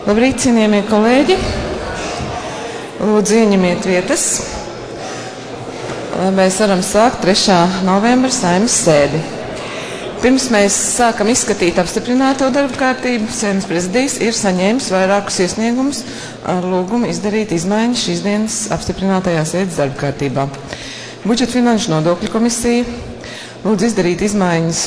Labrīt, cienījamie kolēģi! Lūdzu, ieņemiet vietas, lai mēs varam sākt 3. novembra Saeimas sēdi. Pirms mēs sākam izskatīt apstiprināto darba kārtību, Saeimas prezidijs ir saņēmis vairākus iesniegumus ar lūgumu izdarīt izmaiņas šīs dienas apstiprinātajā sēdes darba kārtībā. Budžeta finanšu nodokļu komisija lūdzu izdarīt izmaiņas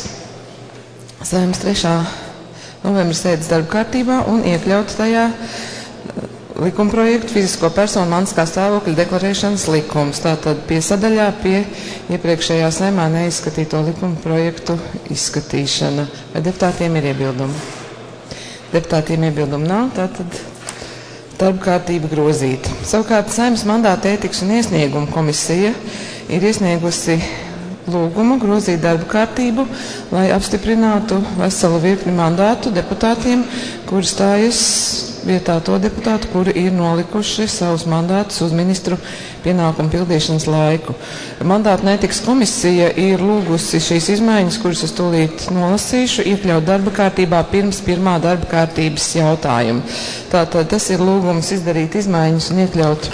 Saeimas 3. novembra sēdes darba kārtībā un iekļaut tajā likumprojektu fizisko personu mantiskā stāvokļa deklarēšanas likums. Tātad piesadaļā pie iepriekšējā Saeimā neizskatīto likumprojektu izskatīšana. Vai deputātiem ir iebildumi? Deputātiem iebildumi nav, tātad darba kārtība grozīta. Savukārt Saeimas mandāta ētikas un iesniegumu komisija ir iesniegusi lūgumu grozīt darba kārtību, lai apstiprinātu veselu virkni mandātu deputātiem, kuri stājas vietā to deputātu, kuri ir nolikuši savus mandātus uz ministru pienākumu pildīšanas laiku. Mandāta un ētikas komisija ir lūgusi šīs izmaiņas, kuras es tūlīt nolasīšu, iekļaut darba kārtībā pirms pirmā darba kārtības jautājuma. Tātad tas ir lūgums izdarīt izmaiņas un iekļaut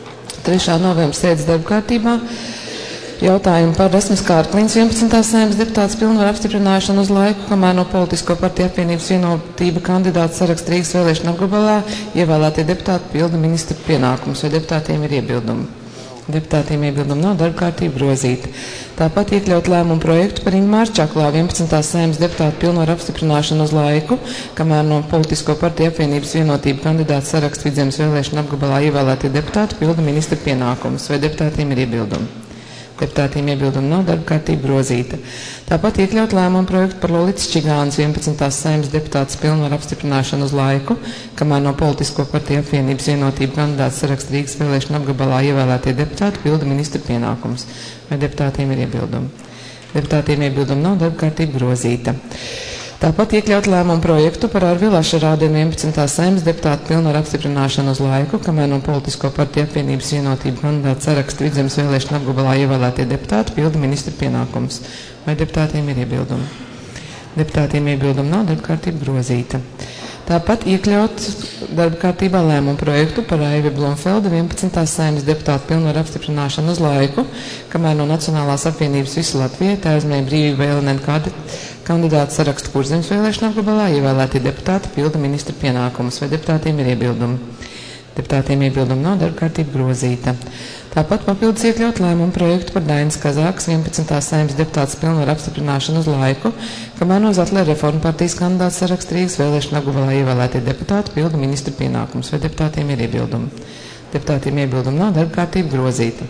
3. novembra sēdes darba kārtībā jautājumu par Rasmus Kārkliņas 11. Saeimas deputātas pilnvaru apstiprināšanu uz laiku, kamēr no politisko partiju apvienības vienotība kandidāta saraksta Rīgas vēlēšana apgabalā ievēlētie deputāti pilda ministra pienākumus. Vai deputātiem ir iebildumi? Deputātiem iebildumi nav, darba kārtība grozīta. Tāpat iekļaut lēmumu projektu par Ingmāru Čaklā 11. Saeimas deputātu pilnvaru apstiprināšanu uz laiku, kamēr no politisko partiju apvienības vienotība kandidāta saraksta Vidzemes vēlēšana apgabalā ievēlētie deputāti pilda ministra pienākumus. Vai deputātiem ir iebildumi? Deputātiem iebildumi nav, darba kārtība grozīta. Tāpat iekļaut lēmumu projektu par Lolitas Čigānas 11. Saeimas deputātas pilnvaru apstiprināšanu uz laiku, kamēr no politisko partiju apvienības vienotība kandidāts saraksta Rīgas vēlēšana apgabalā ievēlētie deputāti pilda ministra pienākumus. Vai deputātiem ir iebildumi? Deputātiem iebildumi nav, darba kārtība grozīta. Tāpat iekļaut lēmumu projektu par Arvilu Ašarādinu 11. Saeimas deputātu pilnvaru apstiprināšanu uz laiku, kamēr no politisko partiju apvienības vienotību kandidātu saraksta Vidzemes vēlēšana apgabalā ievēlētie deputāti pilda ministra pienākumus. Vai deputātiem ir iebildumi? Deputātiem iebildumi nav, darba kārtība grozīta. Tāpat iekļaut darba kārtībā lēmumu projektu par Aivi Blomfeldu 11. Saeimas deputātu pilnvaru apstiprināšanu uz laiku, kamēr no Nacionālās apvienības Visu Latviju Tēvzemē brīvība LNN kandidāta saraksta Kurzemes vēlēšana apgabalā ievēlētie deputāti pilda ministra pienākumus. Vai deputātiem ir iebildumi? Deputātiem iebildumi nav, darba kārtība grozīta. Tāpat papildus iekļaut lēmumu projektu par Dainas Kazākas 11. Saeimas deputātas pilnvaru apstiprināšanu uz laiku, kamēr no Zatlera reformu partijas kandidāta saraksta Rīgas vēlēšana apgabalā ievēlētie deputāti pilda ministra pienākumus. Vai deputātiem ir iebildumi? Deputātiem iebildumi nav, darba kārtība grozīta.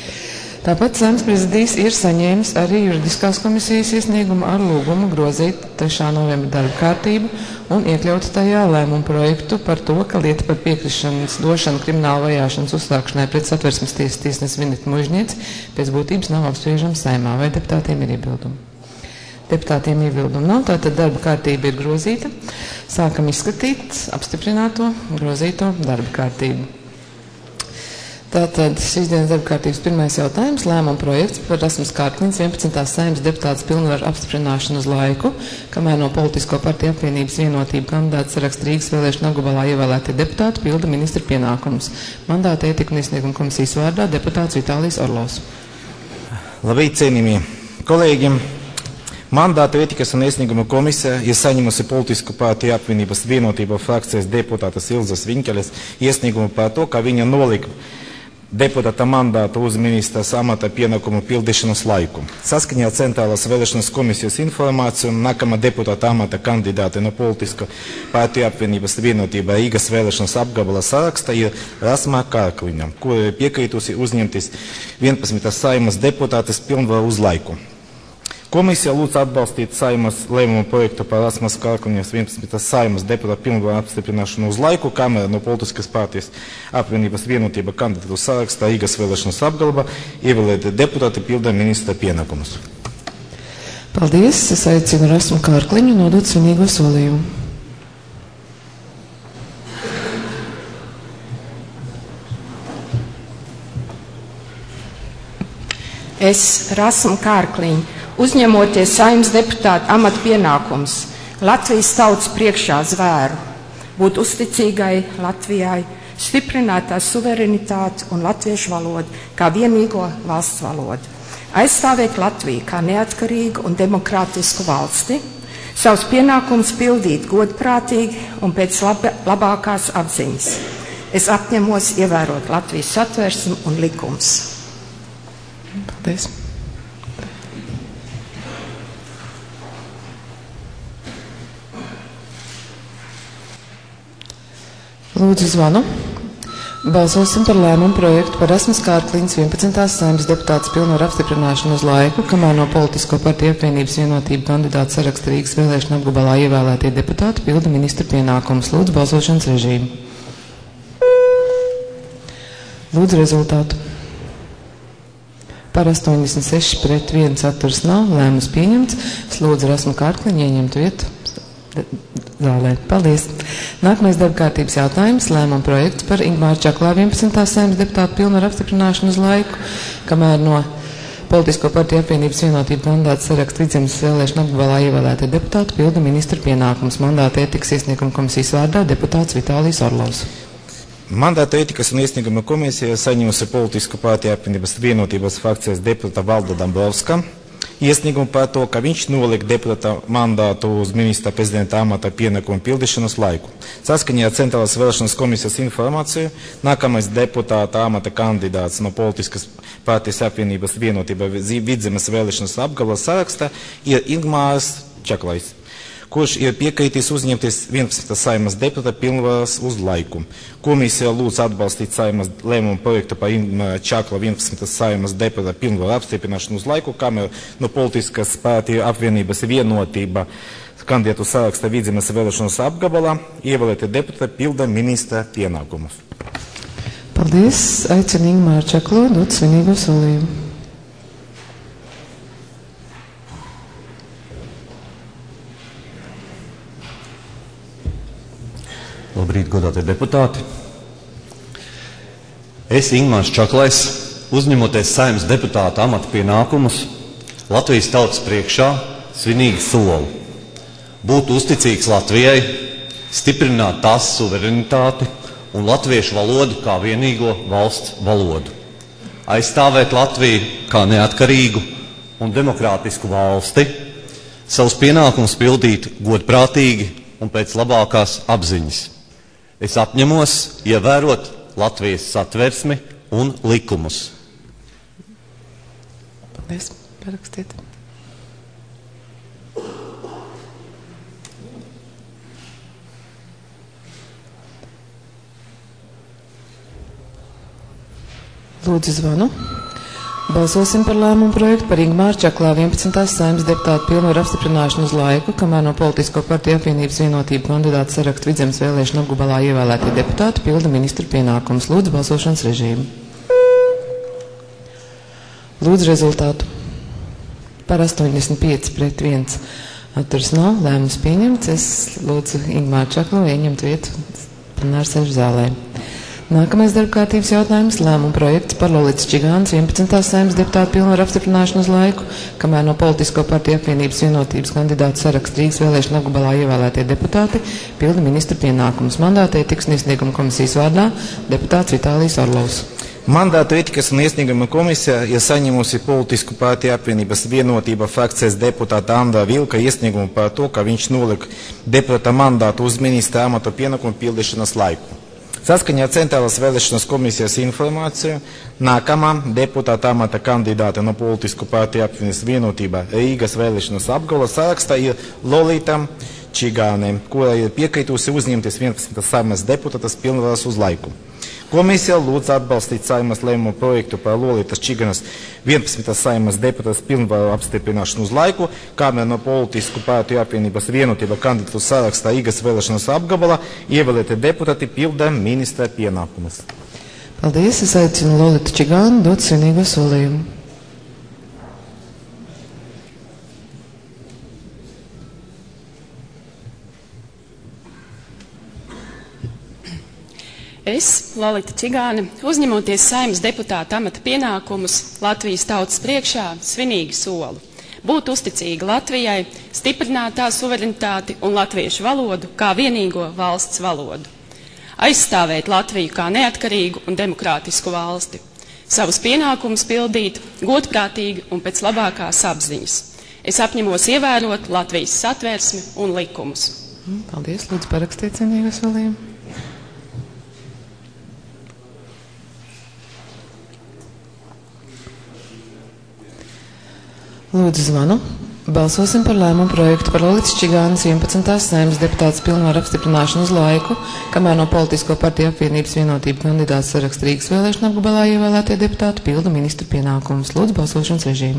Tāpat Saeimas prezidijs ir saņēmis arī juridiskās komisijas iesniegumu ar lūgumu grozīt 3. novembra darba kārtību un iekļaut tajā lēmumu projektu par to, ka lieta par piekrišanas došanu krimināla vajāšanas uzsākšanai pret Satversmes tiesas tiesnesi Vinitu Mužnieci pēc būtības nav apspriežama Saeimā. Vai deputātiem ir iebildumi? Deputātiem iebildumi nav, tātad darba kārtība ir grozīta. Sākam izskatīt apstiprināto grozīto darba kārtību. Tātad šīs dienas darba kārtības pirmais jautājums, lēmuma projekts par Rasmus Kārkliņas 11. Saeimas deputātas pilnvaru apstiprināšanu uz laiku, kamēr no politisko partiju apvienības vienotība kandidāta saraksta Rīgas vēlēšana apgabalā ievēlētie deputāti pilda ministra pienākumus. Mandāta ētika un iesnieguma komisijas vārdā deputāts Vitālijs Orlovs. Labrīt, cienījamie kolēģi! Mandāta ētikas un iesnieguma komisija ir saņēmusi politisko partiju apvienības vienotība frakcijas deputātas Ilzas Viņķeles iesniegumu par to, ka viņa nolika deputāta mandātu uz ministras amata pienākumu pildīšanas laiku. Saskaņā ar Centrālās vēlēšanas komisijas informāciju, nākamā deputāta amata kandidāte no politisko partiju apvienības vienotība Rīgas vēlēšanas apgabala saraksta ir Rasma Kārkliņa, kura ir piekrītusi uzņemties 11. Saeimas deputātes pilnvaru uz laiku. Komisija lūdz atbalstīt Saeimas lēmumu projektu par Rasmas Kārkliņas 11. Saeimas deputātu pilnvaru apstiprināšanu uz laiku, kamēr no politiskas partijas apvienības vienotība kandidātu sarakstā Rīgas vēlēšanas apgalba ievēlēti deputāti pilda ministra pienākumus. Paldies! Es aicinu Rasmu Kārkliņu nodot svinīgo solījumu. Es, Rasmu Kārkliņu, uzņemoties Saeimas deputāta amata pienākumus, Latvijas tautas priekšā zvēru būt uzticīgai Latvijai, stiprināt tās suverenitāti un latviešu valodu kā vienīgo valsts valodu, aizstāvēt Latviju kā neatkarīgu un demokrātisku valsti, savus pienākumus pildīt godprātīgi un pēc labākās apziņas. Es apņemos ievērot Latvijas satversmi un likumus. Paldies. Lūdzu zvanu. Balsosim par lēmumu projektu par Rasmas Kārkliņas 11. Saeimas deputātes pilnvaru apstiprināšanu uz laiku, kamēr no Politisko partiju apvienības vienotību kandidātu saraksta Rīgas vēlēšana apgabalā ievēlētie deputāti pilda ministra pienākumus. Lūdzu balsošanas režīmu. Lūdzu rezultātu. Par 86 pret 1 atturas nav. Lēmums pieņemts. Es lūdzu Rasmu Kārkliņu ieņemt vietu zālē. Paldies. Nākamais darba kārtības jautājums. Lēmuma projekts par Ingmāra Čaklā 11. Saeimas deputātu pilnvaru apstiprināšanu uz laiku, kamēr no Politisko partiju apvienības vienotību kandidātu saraksta Vidzemes vēlēšana apgabalā ievēlētie deputāti pilda ministra pienākumus. Mandāta ētikas iesnieguma komisijas vārdā deputāts Vitālijs Orlovs. Mandāta ētikas un iesnieguma komisija saņēmusi Politisko partiju apvienības vienotības frakcijas deputāta Valda Dambrovska iesniegumu par to, ka viņš nolika deputāta mandātu uz ministra prezidenta amata pienākumu pildīšanas laiku. Saskaņā ar Centrālās vēlēšanas komisijas informāciju, nākamais deputāta amata kandidāts no Politiskas partijas apvienības vienotība Vidzemes vēlēšanas apgabala saraksta ir Ingmārs Čaklais, kurš ir piekritis uzņemties 11. Saeimas deputāta pilnvaras uz laiku. Komisija lūdz atbalstīt Saeimas lēmumu projektu par Ingmāra Čakla 11. Saeimas deputāta pilnvaru apstiprināšanu uz laiku, kamēr no Politiskas partiju apvienības vienotība kandidātu saraksta Vidzemes vēlēšanas apgabalā ievēlētie deputāti pilda ministra pienākumus. Paldies. Aicinu Ingmāru Čaklu dot svinīgo solījumu. Labrīt, godātie deputāti. Es, Ingmārs Čaklais, uzņemoties Saeimas deputāta amata pienākumus, Latvijas tautas priekšā svinīgi solu būt uzticīgs Latvijai, stiprināt tās suverenitāti un latviešu valodu kā vienīgo valsts valodu, aizstāvēt Latviju kā neatkarīgu un demokrātisku valsti, savus pienākumus pildīt godprātīgi un pēc labākās apziņas. Es apņemos ievērot Latvijas satversmi un likumus. Paldies. Parakstiet. Lūdzu zvanu. Balsosim par lēmumu projektu par Ingmāra Čaklā 11. Saeimas deputātu pilnvaru apstiprināšanu uz laiku, kamēr no Politisko partiju apvienības vienotību kandidātu saraksta Vidzemes vēlēšana apgabalā ievēlētie deputāti pilda ministra pienākumus. Lūdzu balsošanas režīmu. Lūdzu rezultātu. Par 85 pret 1 atturas nav. Lēmums pieņemts. Es lūdzu Ingmāru Čaklu ieņemt vietu plenārsēžu zālē. Nākamais darbkārtības jautājums - lēmuma projekts par Lolitas Čigānas 11. Saeimas deputātu pilnvaru apstiprināšanu uz laiku, kamēr no Politisko partiju apvienības vienotības kandidātu saraksta Rīgas vēlēšana apgabalā ievēlētie deputāti pilda ministra pienākumus. Mandāta ētikas un iesnieguma komisijas vārdā deputāts Vitālijs Orlovs. Mandātu ētikas un iesnieguma komisija ir saņēmusi Politisku partiju apvienības vienotība frakcijas deputāta Andra Vilka iesniegumu par to, ka viņš nolika deputāta mandātu uz ministra amata pienākumu pildīšanas laiku. Saskaņā ar Centrālās vēlēšanas komisijas informāciju, nākamā deputāta amata kandidāte no Politisku partiju apvienības vienotība Rīgas vēlēšanas apgabala sarakstā ir Lolita Čigāne, kura ir piekritusi uzņemties 11. Saeimas deputātas pilnvaras uz laiku. Komisija lūdz atbalstīt Saeimas lēmumu projektu par Lolitas Čigānas 11. Saeimas deputātas pilnvaru apstiprināšanu uz laiku, kamēr no Politisku partiju apvienības vienotība kandidātu sarakstā Rīgas vēlēšanas apgabalā ievēlētie deputāti pilda ministra pienākumus. Paldies. Es aicinu Lolitu Čigānu dot svinīgo solījumu. Es, Lolita Čigāne, uzņemoties Saeimas deputāta amata pienākumus Latvijas tautas priekšā, svinīgi solu būt uzticīga Latvijai, stiprināt tās suverenitāti un latviešu valodu kā vienīgo valsts valodu. Aizstāvēt Latviju kā neatkarīgu un demokrātisku valsti. Savus pienākumus pildīt godprātīgi un pēc labākās apziņas. Es apņemos ievērot Latvijas satversmi un likumus. Paldies, lūdzu parakstiet cienīgo solījumu. Lūdzu zvanu. Balsosim par lēmumu projektu par Lolitas Čigānes 11. Saeimas deputātes pilnvaru apstiprināšanu uz laiku, kamēr no Politisko partiju apvienības vienotība kandidāts saraksta Rīgas vēlēšana apgabalā ievēlētie deputāti pilda ministru pienākumus. Lūdzu balsošanas režīmu.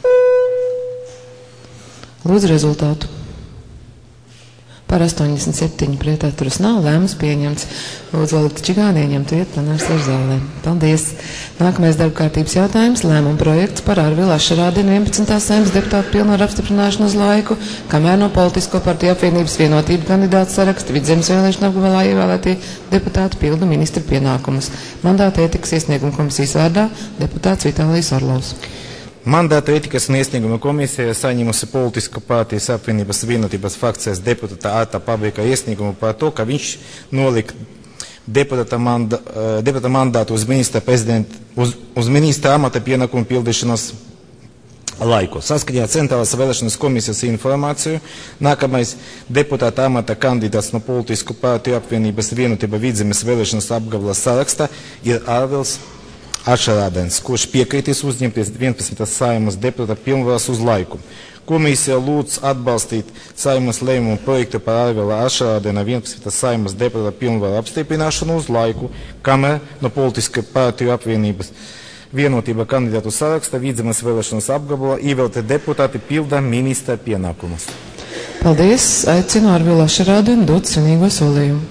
Lūdzu rezultātu. Par 87 pret atturas nav, lēmums pieņemts. Lūdzu Lolita Čigāne ieņemt vietu plenārsēžu zālē. Paldies. Nākamais darba kārtības jautājums. Lēmuma projekts par Arvilu Ašarādinu 11. Saeimas deputātu pilnvaru apstiprināšanu uz laiku, kamēr no Politisko partiju apvienības vienotība kandidāts saraksta Vidzemes vēlēšana apgabalā ievēlētie deputāti pilda ministra pienākumus. Mandāta ētikas iesnieguma komisijas vārdā deputāts Vitālijs Orlovs. Mandātu ētikas un iesnieguma komisija saņēmusi Politisko partijas apvienības vienotības frakcijas deputāta Āta Pabrika iesniegumu par to, ka viņš nolika deputāta mandātu uz ministra amata pienākumu pildīšanas laiku. Saskaņā Centrālās vēlēšanas komisijas informāciju, nākamais deputāta amata kandidāts no Politisko partiju apvienības vienotība Vidzemes vēlēšanas apgabala saraksta ir Arvils Ašarādens, kurš piekritīs uzņemties 11. Saeimas deputāta pilnvaras uz laiku. Komisija lūdz atbalstīt Saeimas lēmumu projektu par Arvila Ašarādena 11. Saeimas deputāta pilnvaru apstiprināšanu uz laiku, kamēr no Politisko partiju apvienības vienotība kandidātu saraksta Vidzemes vēlēšanas apgabalā ievēlētie deputāti pilda ministra pienākumus. Paldies. Aicinu Arvilu Ašarādenu dot svinīgo solījumu.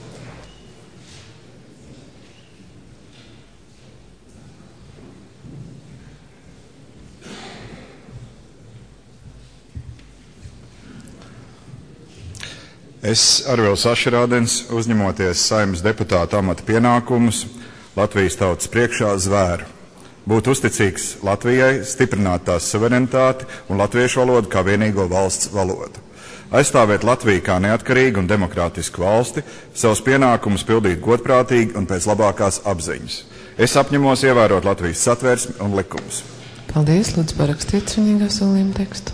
Es, Arvils Ašarādens, uzņemoties Saeimas deputāta amata pienākumus, Latvijas tautas priekšā zvēru. Būt uzticīgs Latvijai, stiprināt tās suverenitāti un latviešu valodu kā vienīgo valsts valodu. Aizstāvēt Latviju kā neatkarīgu un demokrātisku valsti, savus pienākumus pildīt godprātīgi un pēc labākās apziņas. Es apņemos ievērot Latvijas satversmi un likumus. Paldies, lūdzu parakstiet svinīgā solījuma tekstu.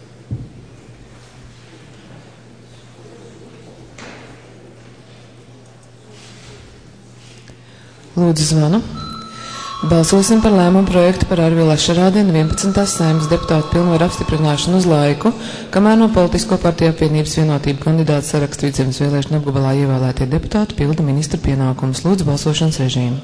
Lūdzu zvanu. Balsosim par lēmumu projektu par Arvilu Ašarādenu 11. Saeimas deputātu pilnvaru apstiprināšanu uz laiku, kamēr no Politisko partiju apvienības vienotība kandidāts saraksta Vidzemes vēlēšana apgabalā ievēlētie deputāti pilda ministra pienākumus. Lūdzu balsošanas režīmu.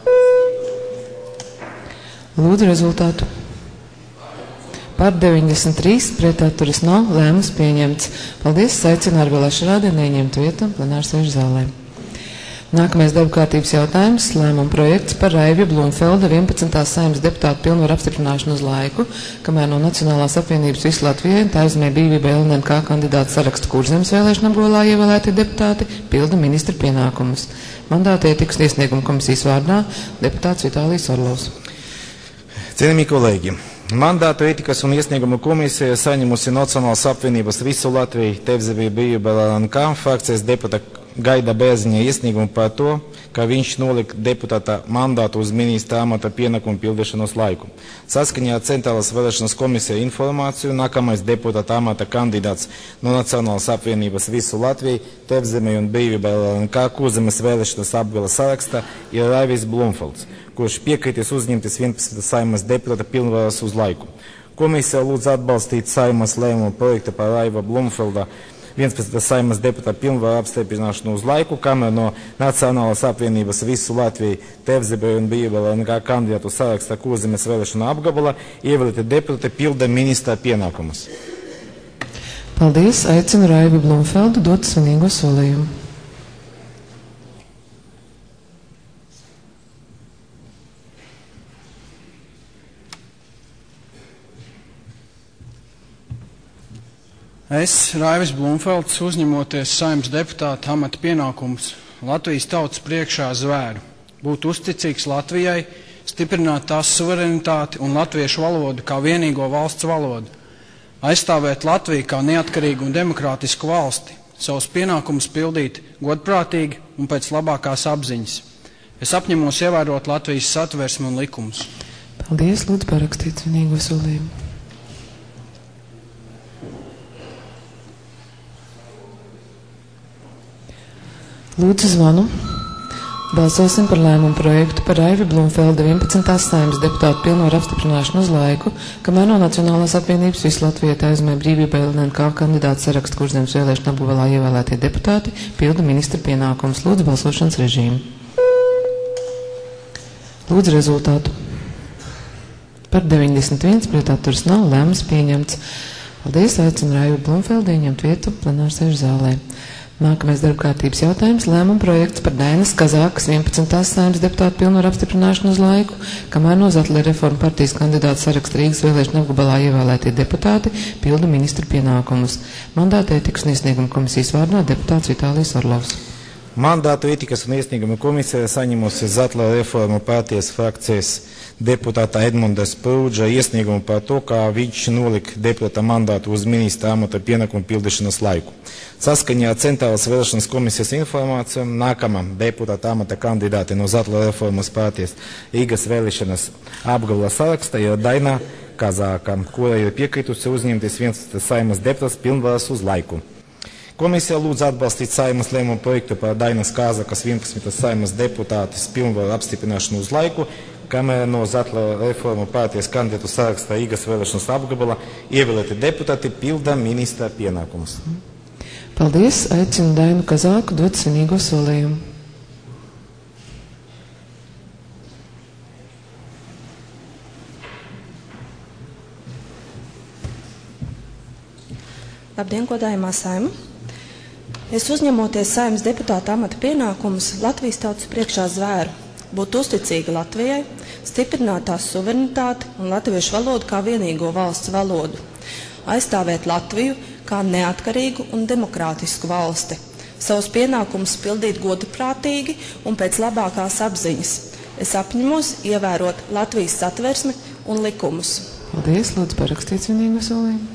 Lūdzu rezultātu. Par 93 pret atturas nav, lēmums pieņemts. Paldies, aicinu Arvilu Ašarādenu ieņemt vietu plenārsēžu zālē. Nākamais darba kārtības jautājums - lēmuma projekts par Raivju Blumfelda 11. Saeimas deputātu pilnvaru apstiprināšanu uz laiku, kamēr no Nacionālās apvienības visu Latvijai Taizemē brīvība LNK kandidāts saraksta Kurzemes vēlēšana apgabalā ievēlēti deputāti pilda ministra pienākumus. Mandāta ētikas iesnieguma komisijas vārdā deputāts Vitālijs Orlovs. Cienījamie kolēģi, mandātu ētikas un iesnieguma komisija saņemusi Nacionālās apvienības visu Latviju Taizemē brīvība LNK frakcijas deputāta Gaida Bērziņa iesniegumu par to, ka viņš nolika deputāta mandātu uz ministra amata pienākumu pildīšanas laiku. Saskaņā ar Centrālās vēlēšanas komisija informāciju, nākamais deputāta amata kandidāts no Nacionālās apvienības visu Latviju, Taizemē un brīvība LNK Kurzemes vēlēšanas apgabala saraksta ir Raivijs Blumfelds, kurš piekritīs uzņemties 11. Saeimas deputāta pilnvaras uz laiku. Komisija lūdz atbalstīt Saeimas lēmumu projektu par Raiva Blumfelda 11. Saeimas deputāta pilnvaru apstiprināšanu uz laiku, kamēr no Nacionālās apvienības visu Latviju Taizemē un brīvība LNK kandidātu saraksta Kurzemes vēlēšana apgabala ievēlēti deputāti pilda ministra pienākumus. Paldies, aicinu Raivu Blumfeldu dot svinīgo solījumu. Es, Raivis Blumfelds, uzņemoties Saeimas deputāta amata pienākumus, Latvijas tautas priekšā zvēru, būt uzticīgs Latvijai, stiprināt tās suverenitāti un latviešu valodu kā vienīgo valsts valodu, aizstāvēt Latviju kā neatkarīgu un demokrātisku valsti, savus pienākumus pildīt godprātīgi un pēc labākās apziņas. Es apņemos ievērot Latvijas satversmi un likumus. Paldies, lūdzu parakstīt svinīgo solījumu. Lūdzu zvanu. Balsosim par lēmumu projektu par Aivi Blumfelda 11. Saeimas deputātu pilnvaru apstiprināšanu uz laiku, kamēr no Nacionālās apvienības visu Latviju aizmē brīvībai LNK kandidātu sarakstu Kurzemes vēlēšanu apgabalā ievēlētie deputāti pilda ministra pienākumus. Lūdzu balsošanas režīmu. Lūdzu rezultātu. Par 91 pret atturas nav, lēmums pieņemts. Paldies, aicinu Aivi Blumfeldu ieņemt vietu plenārsēžu zālē. Nākamais darbkārtības jautājums - lēmuma projekts par Dainas Kazākas 11. Saeimas deputātu pilnvaru apstiprināšanu uz laiku, kamēr no Zatleja reformu partijas kandidātu saraksta Rīgas vēlēšanu apgabalā ievēlētie deputāti pilda ministru pienākumus. Mandāta ētikas un iesnieguma komisijas vārdā deputāts Vitālijs Orlovs. Mandātu ētikas un iesnieguma komisija saņemusi Zatleja reformu partijas frakcijas deputāta Edmunda Sprūdža iesniegumu par to, kā viņš nolika deputāta mandātu uz ministra amata pienākumu pildīšanas laiku. Saskaņā ar Centrālās vēlēšanas komisijas informāciju nākamā deputāta amata kandidāte no Zatleja reformas partijas Rīgas vēlēšanas apgabala saraksta ir Daina Kazāka, kura ir piekritusi uzņemties 11. Saeimas deputāts pilnvaras uz laiku. Komisija lūdz atbalstīt Saeimas lēmumu projektu par Dainas Kazākas 11. Saeimas deputātes pilnvaru apstiprināšanu uz laiku, kamēr no Zatleja reformu partijas kandidātu saraksta Rīgas vēlēšanas apgabala ievēlēti deputāti pilda ministra pienākumus. Paldies, aicinu Dainu Kazāku dot svinīgo solījumu. Labdien, godājumā Saima! Es uzņemoties Saeimas deputāta amata pienākumus Latvijas tautas priekšā zvēru, būt uzticīga Latvijai, stiprināt tās suverenitāti un latviešu valodu kā vienīgo valsts valodu, aizstāvēt Latviju kā neatkarīgu un demokrātisku valsti, savus pienākumus pildīt godprātīgi un pēc labākās apziņas. Es apņemos ievērot Latvijas satversmi un likumus. Paldies, lūdzu parakstīt svinīgo solījumu.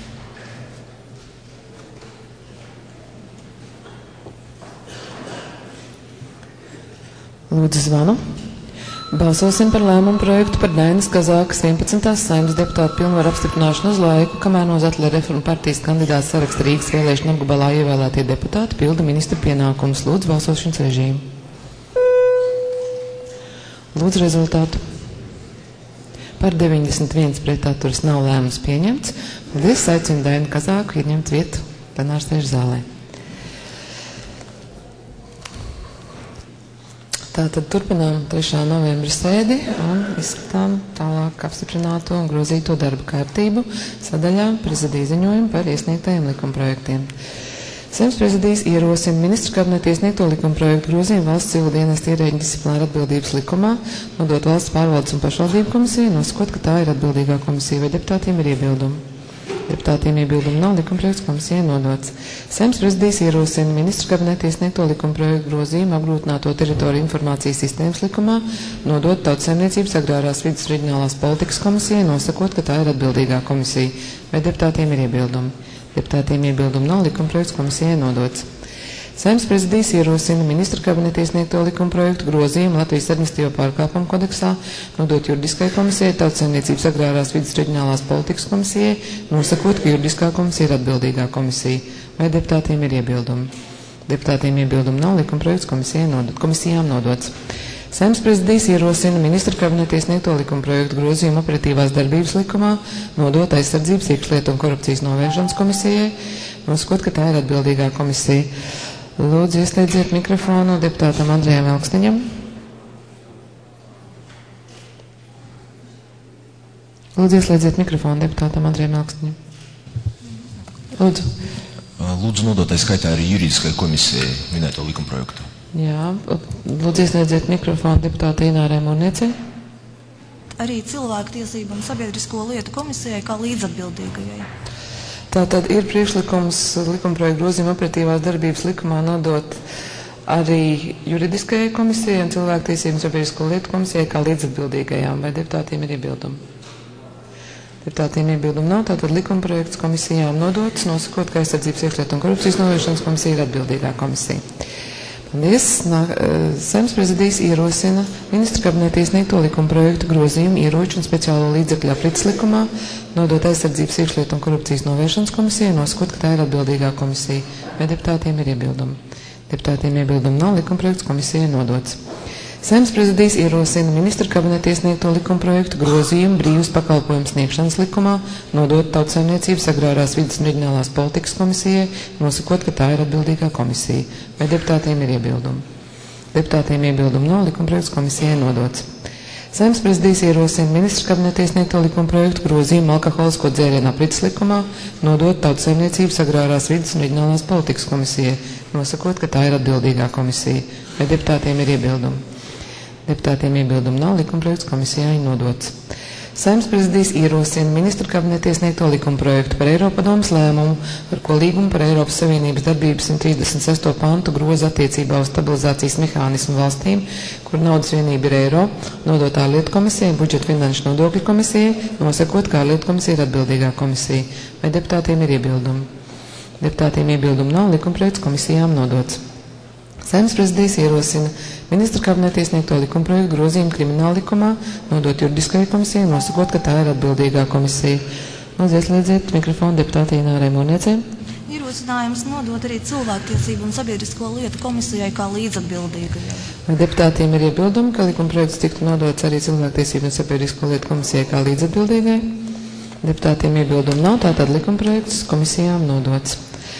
Lūdzu zvanu. Balsosim par lēmumu projektu par Dainas Kazākas 11. Saeimas deputātu pilnvaru apstiprināšanu uz laiku, kamēr no Zatleja reformu partijas kandidātu saraksta Rīgas vēlēšanu apgabalā ievēlētie deputāti pilda ministra pienākumus. Lūdzu balsošanas režīmu. Lūdzu rezultātu. Par 91 pret atturas nav, lēmums pieņemts. Paldies, aicinu Dainu Kazāku ieņemt vietu plenārsēžu zālē. Tātad turpinām 3. novembra sēdi un izskatām tālāk apstiprināto un grozīto darba kārtību sadaļā prezidija ziņojumu par iesniegtajiem likumprojektiem. Saeimas prezidijs ierosina ministru kabineta iesniegto likumprojektu grozījumu valsts civila dienesta ierēģņu disciplināra atbildības likumā, nodot valsts pārvaldes un pašvaldību komisijai, nosakot, ka tā ir atbildīgā komisija, vai deputātiem ir iebildumi. Deputātiem iebildumu nav, likumprojekts komisijai nodots. Saeimas prezidijs ierosina ministru kabineta iesniegto likumprojektu grozījumu apgrūtināto teritoriju informācijas sistēmas likumā, nodot Tautsaimniecības agrārās vides reģionālās politikas komisijai, nosakot, ka tā ir atbildīgā komisija, vai deputātiem ir iebildumi. Deputātiem iebildumu nav, likumprojekts komisijai nodots. Saeimas prezidijs ierosina ministru kabineta iesniegto likumprojektu grozījumu Latvijas administratīvo pārkāpumu kodeksā, nodot juridiskai komisijai, Tautsaimniecības agrārās vides reģionālās politikas komisijai, nosakot, ka juridiskā komisija ir atbildīgā komisija, vai deputātiem ir iebildumi. Deputātiem iebildumu nav, likumprojekts komisijām nodots. Saeimas prezidijs ierosina ministru kabineta iesniegto likumprojektu grozījumu operatīvās darbības likumā, nodot aizsardzības, iekšlietu un korupcijas novēršanas komisijai, nosakot, ka tā ir atbildīgā komisija. Lūdzu, ieslēdziet mikrofonu deputātam Andrejam Elksniņam. Lūdzu, ieslēdziet mikrofonu deputātam Andrejam Elksniņam. Lūdzu. Lūdzu, nodotai skaitā arī juridiskai komisijai minēto likumprojektu. Jā, lūdzu, ieslēdziet mikrofonu deputāta Inārai Mūrniecei. Arī cilvēku tiesību un sabiedrisko lietu komisijai kā līdzatbildīgajai. Tātad ir priekšlikums likumprojektu grozījuma operatīvās darbības likumā nodot arī juridiskajai komisijai un cilvēktiesību un sabiedrisko lietu komisijai kā līdzatbildīgajām, vai deputātiem ir iebildumi? Deputātiem iebildumu nav, tātad likumprojekts komisijām nodots, nosakot, ka aizsardzības iekšlietu un korupcijas novēršanas komisija ir atbildīgā komisija. Paldies. Saeimas prezidijs ierosina ministra kabineta iesniegto likumprojektu grozījumu ieroču un speciālo līdzekļu aprits likumā, nodot aizsardzības iekšlietu un korupcijas novēršanas komisijai, nosakot, ka tā ir atbildīgā komisija. Vai deputātiem ir iebildumi? Deputātiem iebildumu nav, likumprojekts komisijai nodots. Saeimas prezidijs ierosina ministra kabineta iesniegto likumprojektu grozījumu brīvas pakalpojumu sniegšanas likumā, nodot Tautsaimniecības agrārās vides un reģionālās politikas komisijai, nosakot, ka tā ir atbildīgā komisija. Vai deputātiem ir iebildumi? Deputātiem iebildumu nav, likumprojekts komisijai nodots. Saeimas prezidijs ierosina ministra kabineta iesniegto likumprojektu grozījumu alkoholisko dzērienu aprits likumā, nodot Tautsaimniecības agrārās vides un reģionālās politikas komisijai, nosakot, ka tā ir atbildīgā komisija. Vai deputātiem ir iebildumi? Deputātiem iebildumu nav, likumprojekts komisijai nodots. Saeimas prezidijs ierosina ministra kabineta iesniegto likumprojektu par Eiropadomes lēmumu, ar ko līgumu par Eiropas Savienības darbības 136. pantu groza attiecībā uz stabilizācijas mehānismu valstīm, kur naudas vienība ir eiro, nodot ārlietu komisijai, budžeta finanšu nodokļu komisijai, nosakot, ka ārlietu komisija ir atbildīgā komisija. Vai deputātiem ir iebildumi? Deputātiem iebildumu nav, likumprojekts komisijām nodots. Saeimas prezidijs ierosina ministra kabineta iesniegto likumprojektu grozījumu krimināla likumā, nodot juridiskajai komisijai, nosakot, ka tā ir atbildīgā komisija. Lūdzu, ieslēdziet mikrofonu deputātei Inārai Murniecei. Ierosinājums nodot arī cilvēktiesību un sabiedrisko lietu komisijai kā līdzatbildīgajai. Vai deputātiem ir iebildumi, ka likumprojekts tiktu nodots arī cilvēktiesību un sabiedrisko lietu komisijai kā līdzatbildīgai? Deputātiem iebildumu nav, tātad likumprojekts komisijām nodots.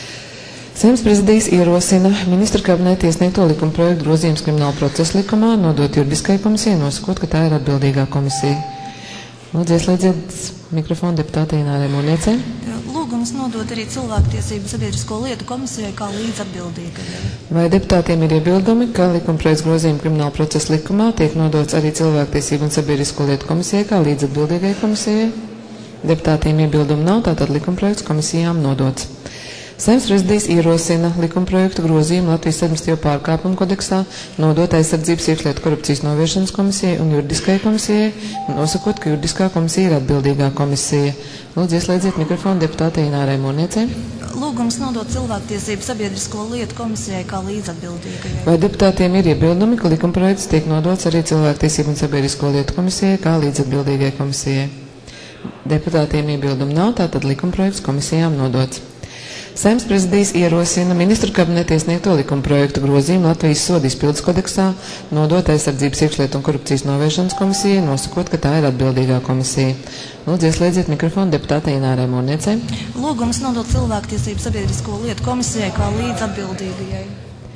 Saeimas prezidijs ierosina ministra kabineta iesniegto likumprojektu grozījums krimināla procesa likumā, nodot juridiskai komisijai, nosakot, ka tā ir atbildīgā komisija. Lūdzu, ieslēdziet mikrofonu deputātei Inārai Murniecei. Lūgums nodot arī cilvēktiesību sabiedrisko lietu komisijai kā līdzatbildīgajai. Vai deputātiem ir iebildumi, ka likumprojekts grozījuma krimināla procesa likumā tiek nodots arī cilvēktiesību un sabiedrisko lietu komisijai kā līdzatbildīgai komisijai? Deputātiem iebildumu nav, tātad likumprojekts komisijām nodots. Saeimas prezidijs ierosina likumprojektu grozījumu Latvijas administratīvo pārkāpumu kodeksā, nodot aizsardzības iekšlietu korupcijas novēršanas komisijai un juridiskajai komisijai, nosakot, ka juridiskā komisija ir atbildīgā komisija. Lūdzu, ieslēdziet mikrofonu deputātei Inārai Murniecei. Lūgums nodot cilvēktiesību sabiedrisko lietu komisijai kā līdzatbildīgajai. Vai deputātiem ir iebildumi, ka likumprojekts tiek nodots arī cilvēktiesību un sabiedrisko lietu komisijai kā līdzatbildīgai komisijai? Deputātiem iebildumi nav, tātad likumprojekts komisijām nodots. Saeimas prezidijs ierosina ministru kabineta iesniegto likumprojektu grozījumu Latvijas sodu izpildes kodeksā, nodot aizsardzības iekšlietu un korupcijas novēršanas komisijai, nosakot, ka tā ir atbildīgā komisija. Lūdzu, ieslēdziet mikrofonu deputātei Inārai Murniecei. Lūgums nodot cilvēktiesību sabiedrisko lietu komisijai kā līdzatbildīgajai.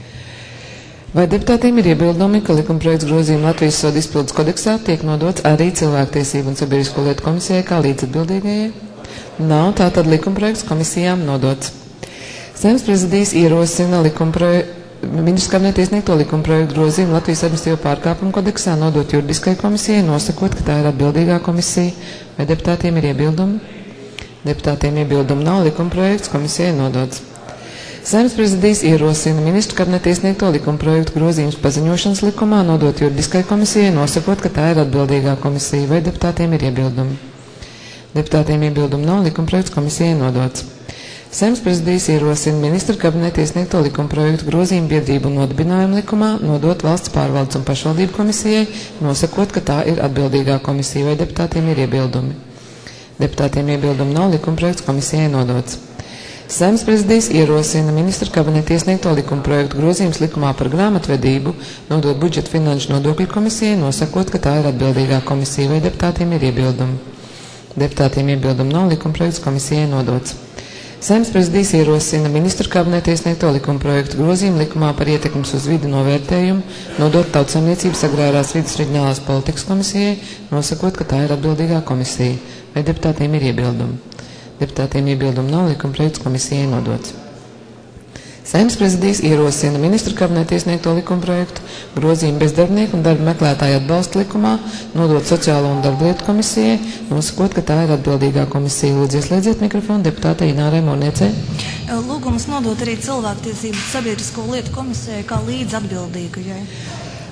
Vai deputātiem ir iebildumi, ka likumprojekts grozījumu Latvijas sodu izpildes kodeksā tiek nodots arī cilvēktiesību un sabiedrisko lietu komisijai kā līdzatbildīgajai? Nav, tātad likumprojekts komisijām nodots. Saeimas prezidijs ierosina ministra kabineta iesniegto likumprojektu grozījumu Latvijas administratīvo pārkāpumu kodeksā, nodot juridiskai komisijai, nosakot, ka tā ir atbildīgā komisija. Vai deputātiem ir iebildumi? Deputātiem iebildumu nav, likumprojekts komisijai nodots. Saeimas prezidijs ierosina ministra kabineta iesniegto likumprojektu grozījums paziņošanas likumā, nodot juridiskai komisijai, nosakot, ka tā ir atbildīgā komisija. Vai deputātiem ir iebildumi? Deputātiem iebildumu nav, likumprojekts komisijai nodots. Saeimas prezidijs ierosina ministra kabineta iesniegto likumprojektu grozījumu biedrību un nodibinājumu likumā, nodot valsts pārvaldes un pašvaldību komisijai, nosakot, ka tā ir atbildīgā komisija. Vai deputātiem ir iebildumi? Deputātiem iebildumu nav, likumprojekts komisijai nodots. Saeimas prezidijs ierosina ministra kabineta iesniegto likumprojektu grozījums likumā par grāmatvedību, nodot budžeta finanšu nodokļu komisijai, nosakot, ka tā ir atbildīgā komisija. Vai deputātiem ir iebildumi? Deputātiem iebildumu nav, likumprojekts komisijai nodots. Saeimas prezidijs ierosina ministra kabineta iesniegto likumprojektu grozījumu likumā par ietekmes uz vidi novērtējumu, nodot Tautsaimniecības agrārās vides reģionālās politikas komisijai, nosakot, ka tā ir atbildīgā komisija. Vai deputātiem ir iebildumi? Deputātiem iebildumu nav, likumprojekts komisijai nodots. Saeimas prezidijs ierosina ministra kabineta iesniegto likumprojektu grozījumu bezdarbnieku un darba meklētāju atbalsta likumā, nodot sociālo un darba lietu komisijai, nosakot, ka tā ir atbildīgā komisija. Lūdzu, ieslēdziet mikrofonu deputātei Inārai Murniecei. Lūgums nodot arī cilvēktiesību sabiedrisko lietu komisijai kā līdzatbildīgajai.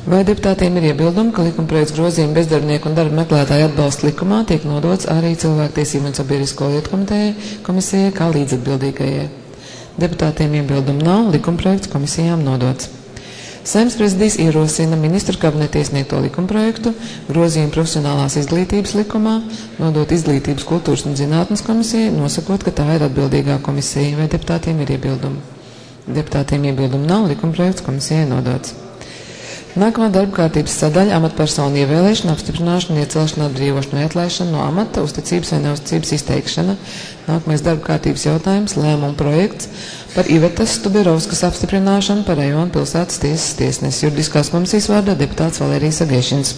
Vai deputātiem ir iebildumi, ka likumprojekts grozījuma bezdarbnieku un darba meklētāju atbalsta likumā tiek nodots arī Cilvēktiesību un sabiedrisko lietu komisijai kā līdzatbildīgajai? Deputātiem iebildumi nav, likumprojekts komisijām nodots. Saeimas prezidijs ierosina ministru kabineta iesniegto likumprojektu grozījumu profesionālās izglītības likumā, nodot Izglītības, kultūras un zinātnes komisijai, nosakot, ka tā ir atbildīgā komisija. Vai deputātiem ir iebildumi? Deputātiem iebildumi nav, likumprojekts komisijai nodots. Nākamā darba kārtības sadaļa - amatpersonu ievēlēšana, apstiprināšana, iecelšana, atbrīvošana vai atlaišana no amata, uzticības vai neuzticības izteikšana. Nākamais darba kārtības jautājums - lēmuma projekts par Ivetas Stuberovskas apstiprināšanu par rajona pilsētas tiesas tiesnesi. Juridiskās komisijas vārdā deputāts Valērijas Agēšins.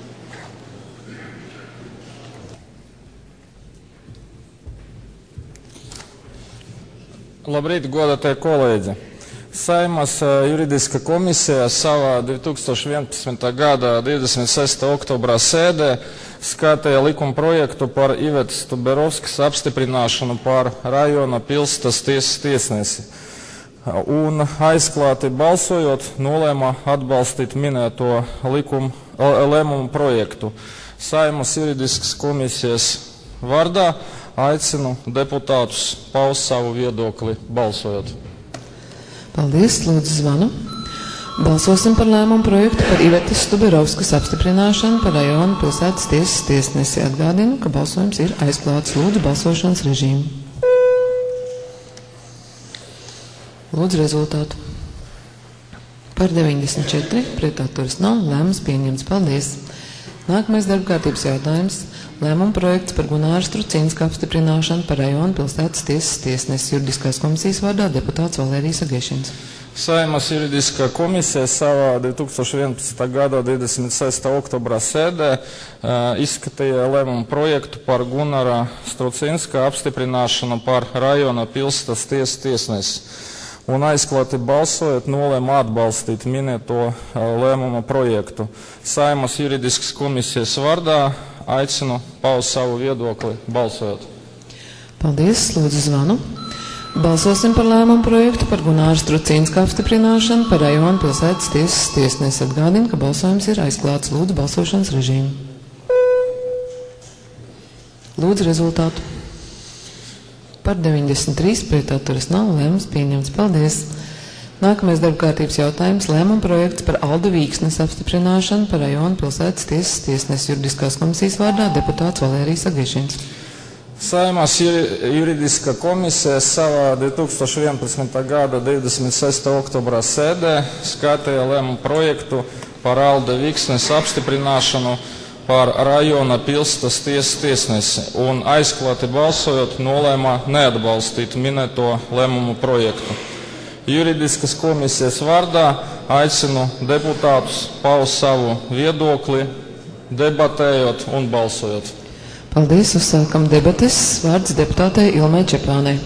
Labrīt, godātie kolēģi! Saeimas juridiska komisija savā 2011. gada 26. oktobrā sēdē skatīja likuma projektu par Ivetas Stuberovskas apstiprināšanu par rajona pilsētas tiesas tiesnesi. Un aizklāti balsojot, nolēma atbalstīt minēto lēmumu projektu. Saeimas juridiskas komisijas vārdā aicinu deputātus paust savu viedokli balsojot. Paldies, lūdzu zvanu. Balsosim par lēmumu projektu par Ivetas Stuberovskas apstiprināšanu par rajona pilsētas tiesas tiesnesi. Atgādinu, ka balsojums ir aizklāts. Lūdzu balsošanas režīmu. Lūdzu rezultātu. Par 94, pret atturas nav, lēmums pieņemts. Paldies. Nākamais darba kārtības jautājums - lēmuma projekts par Gunāra Strucinska apstiprināšanu par rajona pilsētas tiesas tiesnesi. Juridiskās komisijas vārdā deputāts Valērijas Agēšins. Saeimas juridiskā komisija savā 2011. gada 26. oktobrā sēdē izskatīja lēmumu projektu par Gunāra Strucinska apstiprināšanu par rajona pilsētas tiesas tiesnesi. Un aizklāti balsojot, nolēma atbalstīt minēto lēmuma projektu. Saeimas juridiskas komisijas vārdā aicinu paust savu viedokli balsojot. Paldies, lūdzu zvanu. Balsosim par lēmumu projektu par Gunāra Strucinska apstiprināšanu par rajona pilsētas tiesas tiesnesi. Atgādinu, ka balsojums ir aizklāts. Lūdzu balsošanas režīmu. Lūdzu rezultātu. Par 93, pret atturas nav, lēmums pieņemts. Paldies. Nākamais darba kārtības jautājums - lēmuma projekts par Alda Vīksnes apstiprināšanu par rajona pilsētas tiesas tiesnesi. Juridiskās komisijas vārdā deputāts Valērijas Agēšins. Saeimas juridiskā komisija savā 2011. gada 26. oktobrā sēdē skatīja lēmumu projektu par Alda Vīksnes apstiprināšanu par rajona pilsētas tiesas tiesnesi un aizklāti balsojot nolēma neatbalstīt minēto lēmumu projektu. Juridiskas komisijas vārdā aicinu deputātus paust savu viedokli, debatējot un balsojot. Paldies, uzsākam debates. Vārds deputātei Ilmai Čepānei.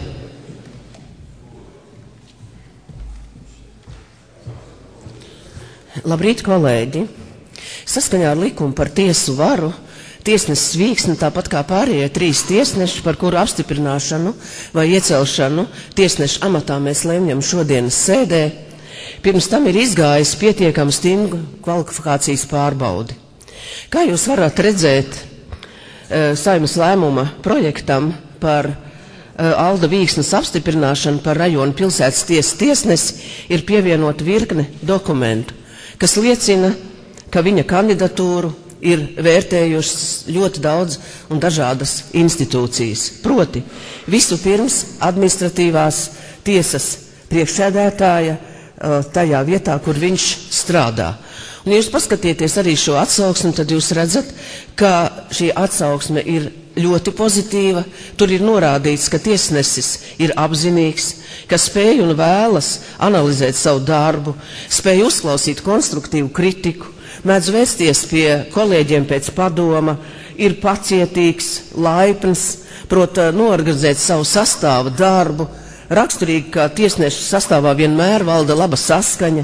Labrīt, kolēģi! Saskaņā ar likumu par tiesu varu, tiesnesis Vīksne, tāpat kā pārējie 3 tiesneši, par kuru apstiprināšanu vai iecelšanu tiesneša amatā mēs lēmjam šodienas sēdē, pirms tam ir izgājis pietiekami stingru kvalifikācijas pārbaudi. Kā jūs varat redzēt, Saeimas lēmuma projektam par Alda Vīksnes apstiprināšanu par rajona pilsētas tiesas tiesnesi ir pievienot virkne dokumentu, kas liecina, ka viņa kandidatūru ir vērtējušas ļoti daudz un dažādas institūcijas. Proti, vispirms administratīvās tiesas priekšsēdētāja tajā vietā, kur viņš strādā. Un, ja jūs paskatieties arī šo atsauksmi, tad jūs redzat, ka šī atsauksme ir ļoti pozitīva. Tur ir norādīts, ka tiesnesis ir apzinīgs, ka spēj un vēlas analizēt savu darbu, spēj uzklausīt konstruktīvu kritiku, mēdz vērsties pie kolēģiem pēc padoma, ir pacietīgs, laipns, prot noorganizēt savu sastāvu darbu. Raksturīgi, ka tiesnešu sastāvā vienmēr valda laba saskaņa,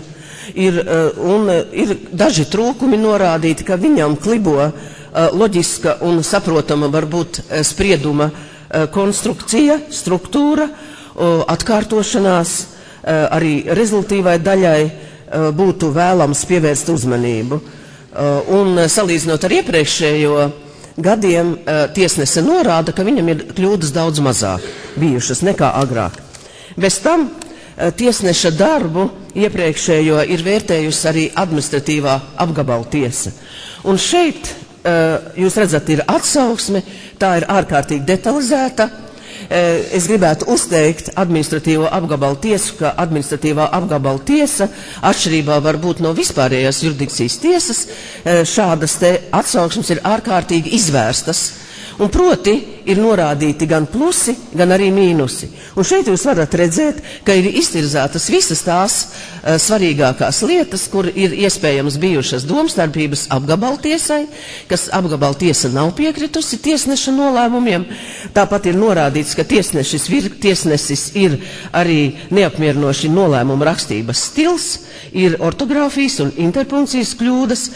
ir daži trūkumi norādīti, ka viņam klibo loģiska un saprotama varbūt sprieduma konstrukcija, struktūra, atkārtošanās, arī rezultīvai daļai būtu vēlams pievērst uzmanību. Un salīdzinot ar iepriekšējo gadiem, tiesnese norāda, ka viņam ir kļūdas daudz mazāk bijušas nekā agrāk. Bez tam tiesneša darbu iepriekšējo ir vērtējusi arī administratīvā apgabala tiesa. Un šeit, jūs redzat, ir atsauksme, tā ir ārkārtīgi detalizēta. Es gribētu uzteikt administratīvo apgabalu tiesu, ka administratīvā apgabala tiesa atšķirībā varbūt no vispārējās jurisdikcijas tiesas šādas te atsauksmes ir ārkārtīgi izvērstas. Un proti ir norādīti gan plusi, gan arī mīnusi. Un šeit jūs varat redzēt, ka ir iztirzētas visas tās svarīgākās lietas, kur ir iespējams bijušas domstarpības apgabaltiesai, kas apgabaltiesa nav piekritusi tiesneša nolēmumiem. Tāpat ir norādīts, ka tiesnesis ir arī neapmierinoši nolēmuma rakstības stils, ir ortogrāfijas un interpunkcijas kļūdas,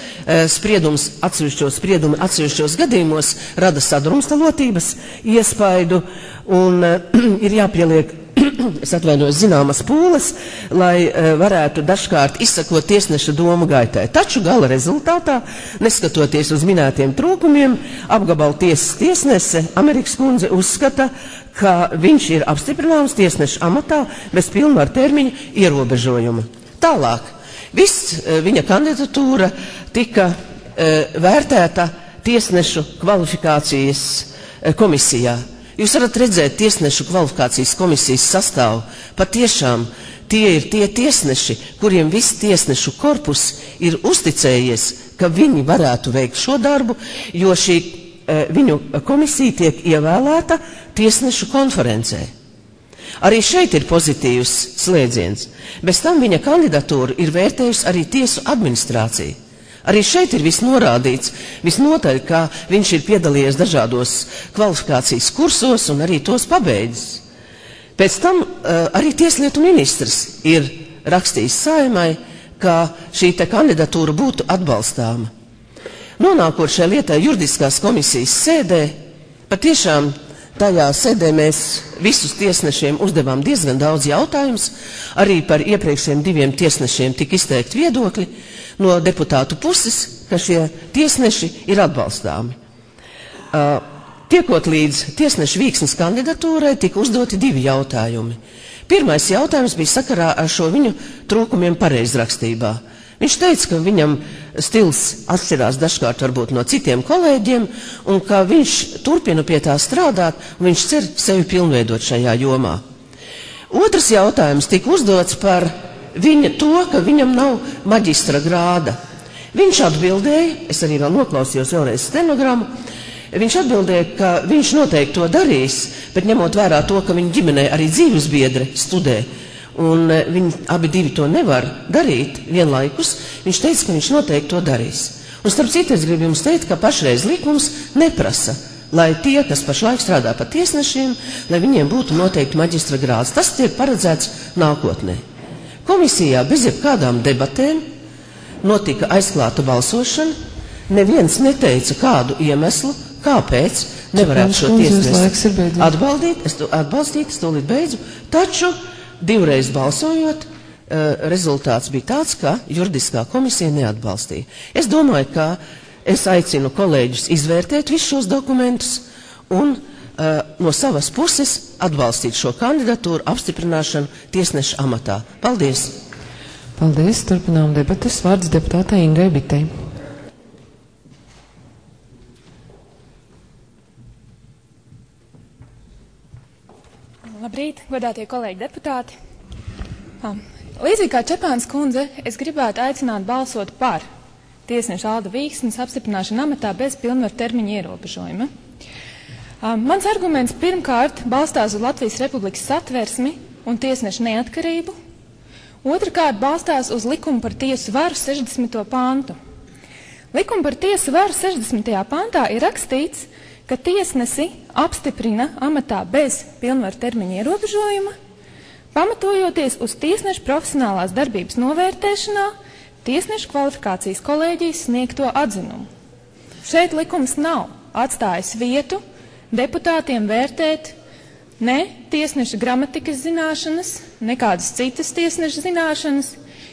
spriedumi atsevišķos gadījumos rada sadrumstalotības iespaidu un ir jāpieliek, es atvainojos, zināmas pūles, lai varētu dažkārt izsakot tiesneša domu gaitai. Taču gala rezultātā, neskatoties uz minētiem trūkumiem, apgabala tiesas tiesnese Amerikas kundze uzskata, ka viņš ir apstiprināms tiesneša amatā bez pilnvaru termiņa ierobežojuma. Tālāk, viss viņa kandidatūra tika vērtēta tiesnešu kvalifikācijas komisijā. Jūs varat redzēt tiesnešu kvalifikācijas komisijas sastāvu. Patiešām tie ir tie tiesneši, kuriem viss tiesnešu korpus ir uzticējies, ka viņi varētu veikt šo darbu, jo šī viņu komisija tiek ievēlēta tiesnešu konferencē. Arī šeit ir pozitīvs slēdziens. Bez tam viņa kandidatūru ir vērtējusi arī tiesu administrācija. Arī šeit ir viss norādīts, visnotaļ, ka viņš ir piedalījies dažādos kvalifikācijas kursos un arī tos pabeidzis. Pēc tam arī tieslietu ministrs ir rakstījis Saeimai, ka šī te kandidatūra būtu atbalstāma. Nonākot šai lietai juridiskās komisijas sēdē, patiešām tajā sēdē mēs visus tiesnešiem uzdevām diezgan daudz jautājumus, arī par iepriekšējiem 2 tiesnešiem tika izteikti viedokļi no deputātu puses, ka šie tiesneši ir atbalstāmi. Tiekot līdz tiesneša Vīksnes kandidatūrai, tika uzdoti 2 jautājumi. Pirmais jautājums bija sakarā ar šo viņu trūkumiem pareizrakstībā. Viņš teica, ka viņam stils atšķirās dažkārt varbūt no citiem kolēģiem, un ka viņš turpina pie tā strādāt, un viņš cer sevi pilnveidot šajā jomā. Otrs jautājums tika uzdots par to, ka viņam nav maģistra grāda. Viņš atbildēja, es arī vēl noklausījos vēlreiz stenogramu, viņš atbildēja, ka viņš noteikti to darīs, bet ņemot vērā to, ka viņa ģimenē arī dzīvesbiedri studē, un viņi abi divi to nevar darīt vienlaikus, viņš teica, ka viņš noteikti to darīs. Un starp citu, es gribu jums teikt, ka pašreiz likums neprasa, lai tie, kas pašlaik strādā par tiesnešiem, lai viņiem būtu noteikti maģistra grāds. Tas tiek paredzēts nākotnē. Komisijā bez jebkādām debatēm notika aizklāta balsošana, neviens neteica kādu iemeslu, kāpēc nevarētu šo tiesnesi atbalstīt, es tūlīt beidzu, taču 2 reizes balsojot, rezultāts bija tāds, ka juridiskā komisija neatbalstīja. Es domāju, ka es aicinu kolēģus izvērtēt visus šos dokumentus un no savas puses atbalstīt šo kandidatūru apstiprināšanu tiesneša amatā. Paldies! Paldies! Turpinām debates. Vārds deputātei Ingai Bitei. Labrīt, godātie kolēģi deputāti. Līdzīgi kā Čepāns kundze, es gribētu aicināt balsot par tiesneša Alda Vīksnes apstiprināšanu amatā bez pilnvaru termiņa ierobežojuma. Mans arguments pirmkārt balstās uz Latvijas Republikas satversmi un tiesneša neatkarību. Otrkārt balstās uz likumu par tiesu varu 60. pantu. Likuma par tiesu varu 60. pantā ir rakstīts, ka tiesnesi apstiprina amatā bez pilnvaru termiņa ierobežojuma, pamatojoties uz tiesneša profesionālās darbības novērtēšanā, tiesneša kvalifikācijas kolēģijas sniegto atzinumu. Šeit likums nav atstājis vietu deputātiem vērtēt ne tiesneša gramatikas zināšanas, nekādas citas tiesneša zināšanas,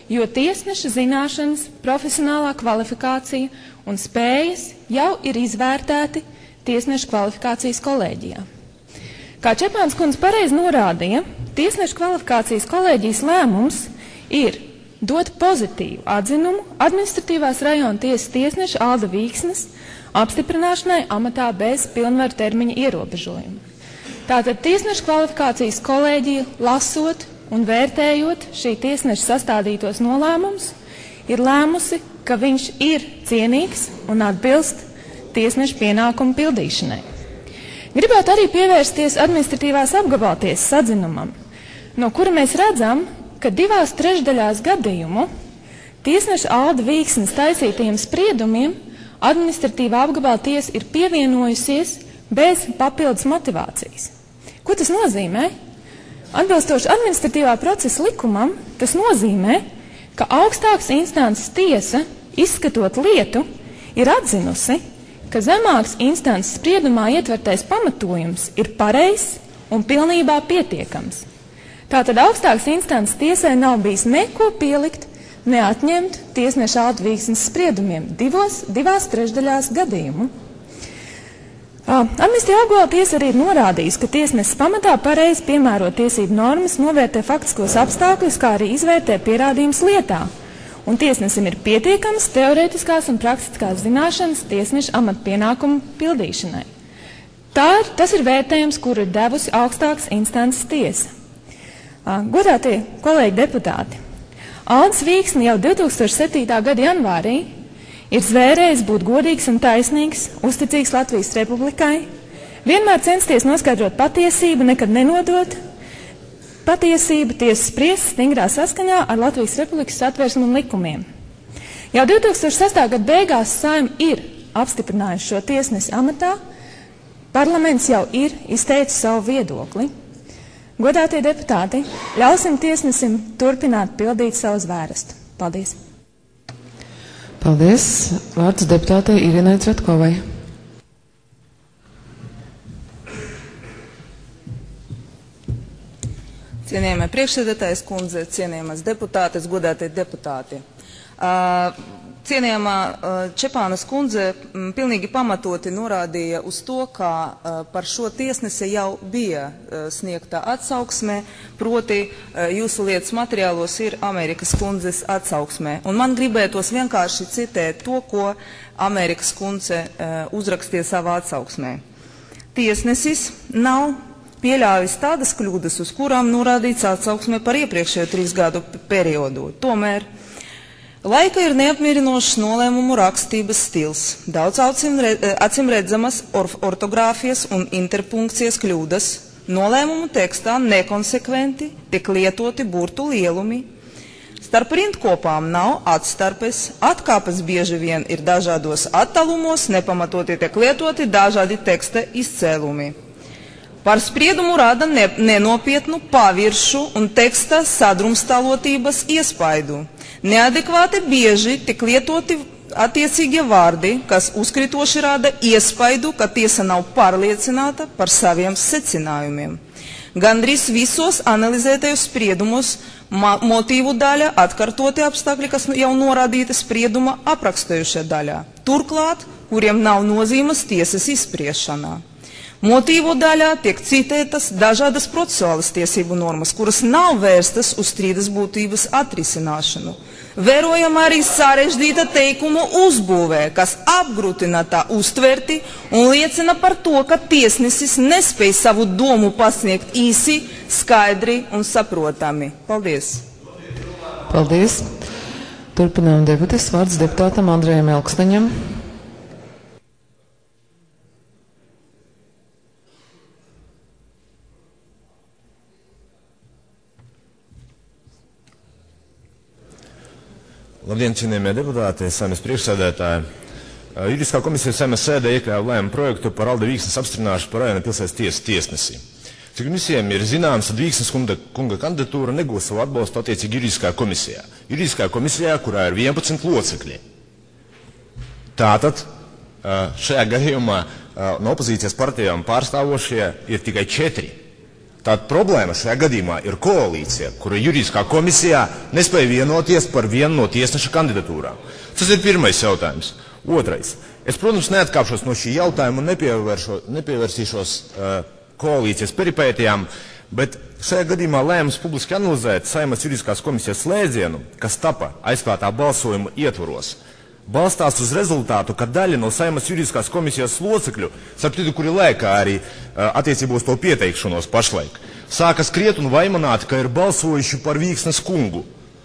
jo tiesneša zināšanas, profesionālā kvalifikācija un spējas jau ir izvērtēti tiesneša kvalifikācijas kolēģijā. Kā Čepāns kundze pareizi norādīja, tiesneša kvalifikācijas kolēģijas lēmums ir dot pozitīvu atzinumu administratīvās rajona tiesas tiesneša Alda Vīksnes apstiprināšanai amatā bez pilnvaru termiņa ierobežojuma. Tātad tiesneša kvalifikācijas kolēģija, lasot un vērtējot šī tiesneša sastādītos nolēmumus, ir lēmusi, ka viņš ir cienīgs un atbilst tiesneša pienākumu pildīšanai. Gribētu arī pievērsties administratīvās apgabaltiesas atzinumam, no kura mēs redzam, ka 2/3 gadījumu tiesneša Alda Vīksnes taisītajiem spriedumiem administratīvā apgabaltiesa ir pievienojusies bez papildus motivācijas. Ko tas nozīmē? Atbilstoši administratīvā procesa likumam, tas nozīmē, ka augstākas instances tiesa, izskatot lietu, ir atzinusi, ka zemākas instances spriedumā ietvertais pamatojums ir pareizs un pilnībā pietiekams. Tātad augstākas instances tiesai nav bijis neko pielikt, ne atņemt tiesneša Alda Vīksnes spriedumiem 2/3 gadījumu. Administratīvā apgabaltiesa arī ir norādījusi, ka tiesnesis pamatā pareizi piemēro tiesību normas, novērtē faktiskos apstākļus, kā arī izvērtē pierādījumus lietā. Un tiesnesim ir pietiekamas teorētiskās un praktiskās zināšanas tiesneša amatpienākumu pildīšanai. Tas ir vērtējums, kuru ir devusi augstākas instances tiesa. Godātie kolēģi deputāti, Aldis Vīksne jau 2007. gada janvārī ir zvērējis būt godīgs un taisnīgs, uzticīgs Latvijas Republikai, vienmēr censties noskaidrot patiesību, nekad nenodot patiesību, tiesas spriest stingrā saskaņā ar Latvijas Republikas satversmi un likumiem. Jau 2006. gada beigās Saeima ir apstiprinājusi šo tiesnesi amatā, parlaments jau ir izteicis savu viedokli. Godātie deputāti, ļausim tiesnesim turpināt pildīt savu zvērestu. Paldies! Paldies! Vārds deputātei Irinai Cvetkovai. Cienījamie priekšsēdētājas kundze, cienījamās deputātes, godātie deputāti. Cienījamā Čepānas kundze pilnīgi pamatoti norādīja uz to, ka par šo tiesnesi jau bija sniegta atsauksme, proti jūsu lietas materiālos ir Amerikas kundzes atsauksmē. Un man gribētos vienkārši citēt to, ko Amerikas kundze uzrakstīja savā atsauksmē. Tiesnesis nav pieļāvis tādas kļūdas, uz kurām norādīts atsauksmē par iepriekšējo 3 gadu periodu. Tomēr laika ir neapmierinošs nolēmumu rakstības stils, daudz acīm redzamas ortogrāfijas un interpunkcijas kļūdas, nolēmumu tekstā nekonsekventi tiek lietoti burtu lielumi, starp rindkopām nav atstarpes, atkāpes bieži vien ir dažādos attālumos, nepamatoti tiek lietoti dažādi teksta izcēlumi. Par spriedumu rada nenopietnu paviršu un teksta sadrumstalotības iespaidu. Neadekvāti bieži tiek lietoti attiecīgie vārdi, kas uzkritoši rada iespaidu, ka tiesa nav pārliecināta par saviem secinājumiem. Gandrīz visos analizētajos spriedumos motīvu daļa atkārtoti apstākļi, kas jau norādīta sprieduma aprakstojušajā daļā. Turklāt, kuriem nav nozīmes tiesas izspriešanā. Motīvu daļā tiek citētas dažādas procesuālas tiesību normas, kuras nav vērstas uz strīdas būtības atrisināšanu. Vērojama arī sarežģīta teikumu uzbūvē, kas apgrūtina tā uztverti un liecina par to, ka tiesnesis nespēj savu domu pasniegt īsi, skaidri un saprotami. Paldies! Paldies! Turpinām debates. Vārds deputātam Andrejam Elksniņam. Labdien, cienījamie deputāti, Saeimas priekšsēdētāji. Juridiskā komisija Saeimas sēdē iekļāva lēmumu projektu par Alda Vīksnes apstiprināšanu par rajona pilsētas tiesas tiesnesi. Cik visiem ir zināms, tad Vīksnes kunga kandidatūra negūs savu atbalstu attiecīgi juridiskā komisijā. Juridiskā komisijā, kurā ir 11 locekļi. Tātad šajā gadījumā no opozīcijas partijām pārstāvošie ir tikai 4. Tāda problēma šajā gadījumā ir koalīcija, kura juridiskā komisijā nespēja vienoties par vienu no tiesneša kandidatūrām. Tas ir pirmais jautājums. Otrais. Es, protams, neatkāpšos no šī jautājuma un nepievērsīšos koalīcijas peripētijām, bet šajā gadījumā lēmums publiski analizēt Saeimas juridiskās komisijas slēdzienu, kas tapa aizklātā balsojuma ietvaros, balstās uz rezultātu, ka daļa no Saeimas juridiskās komisijas locekļu, starp citu, kuri lēkā arī attiecībā uz to pieteikšanos pašlaik, sāka skriet un vaimanāt, ka ir balsojuši par Vīksnes kungu.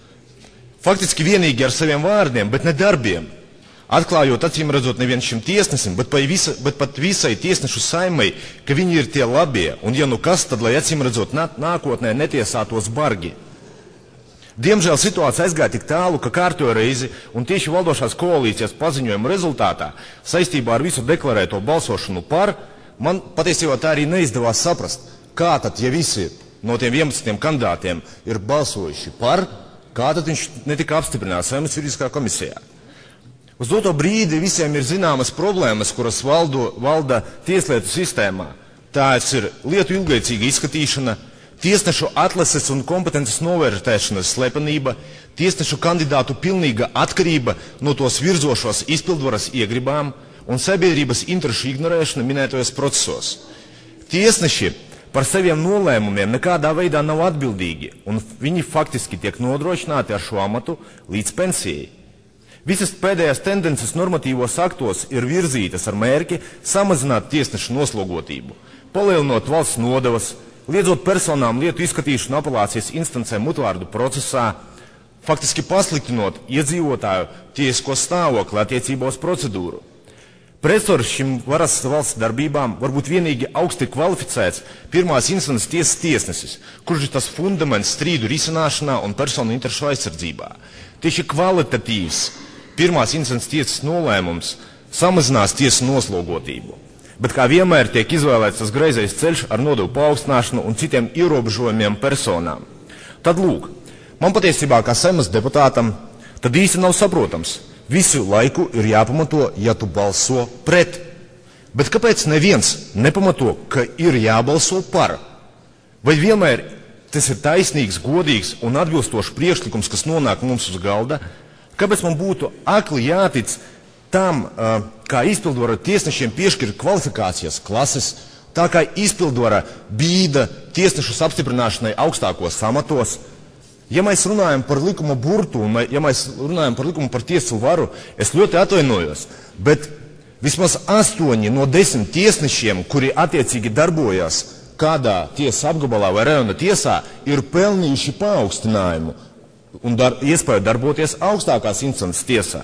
Faktiski vienīgi ar saviem vārdiem, bet ne darbiem. Atklājot, acīm redzot, neviens šim tiesnesim, bet pat visai tiesnešu Saimai, ka viņi ir tie labie, un ja nu kas, tad, lai acīm redzot, nākotnē netiesātos bargi. Diemžēl situācija aizgāja tik tālu, ka kārtojo reizi un tieši valdošās koalīcijas paziņojuma rezultātā saistībā ar visu deklarēto balsošanu par, man patiesībā tā arī neizdevās saprast, kā tad, ja visi no tiem 11 kandidātiem ir balsojuši par, kā tad viņš netika apstiprināts Saeimas juridiskā komisijā. Uz doto brīdi visiem ir zināmas problēmas, kuras valda tieslietu sistēmā. Tās ir lietu ilglaicīga izskatīšana, tiesnešu atlases un kompetences novērtēšanas slepenība, tiesnešu kandidātu pilnīga atkarība no tos virzošos izpildvaras iegribām un sabiedrības interešu ignorēšana minētojos procesos. Tiesneši par saviem nolēmumiem nekādā veidā nav atbildīgi, un viņi faktiski tiek nodrošināti ar šo amatu līdz pensijai. Visas pēdējās tendences normatīvos aktos ir virzītas ar mērķi samazināt tiesnešu noslogotību, palielinot valsts nodevas, liedzot personām lietu izskatīšanu apelācijas instancē mutvārdu procesā, faktiski pasliktinot iedzīvotāju tiesisko stāvokli attiecībā uz procedūru. Pretstars šim varas valsts darbībām var būt vienīgi augsti kvalificēts pirmās instances tiesas tiesnesis, kurš ir tas fundaments strīdu risināšanā un personu interešu aizsardzībā. Tieši kvalitatīvs pirmās instances tiesas nolēmums samazinās tiesu noslogotību. Bet kā vienmēr tiek izvēlēts tas greizais ceļš ar nodevu paaugstināšanu un citiem ierobežojumiem personām. Tad lūk, man patiesībā kā Saeimas deputātam tad īsti nav saprotams. Visu laiku ir jāpamato, ja tu balso pret. Bet kāpēc neviens nepamato, ka ir jābalso par? Vai vienmēr tas ir taisnīgs, godīgs un atbilstošs priekšlikums, kas nonāk mums uz galda? Kāpēc man būtu akli jātic tam, kā izpildvara tiesnešiem piešķir kvalifikācijas klases, tā kā izpildvara bīda tiesnešus apstiprināšanai augstākos amatos. Ja mēs runājam par likuma burtu, un ja mēs runājam par likumu par tiesu varu, es ļoti atvainojos, bet vismaz 8 no 10 tiesnešiem, kuri attiecīgi darbojas kādā tiesas apgabalā vai rajona tiesā, ir pelnījuši paaugstinājumu un iespēju darboties augstākās instances tiesā.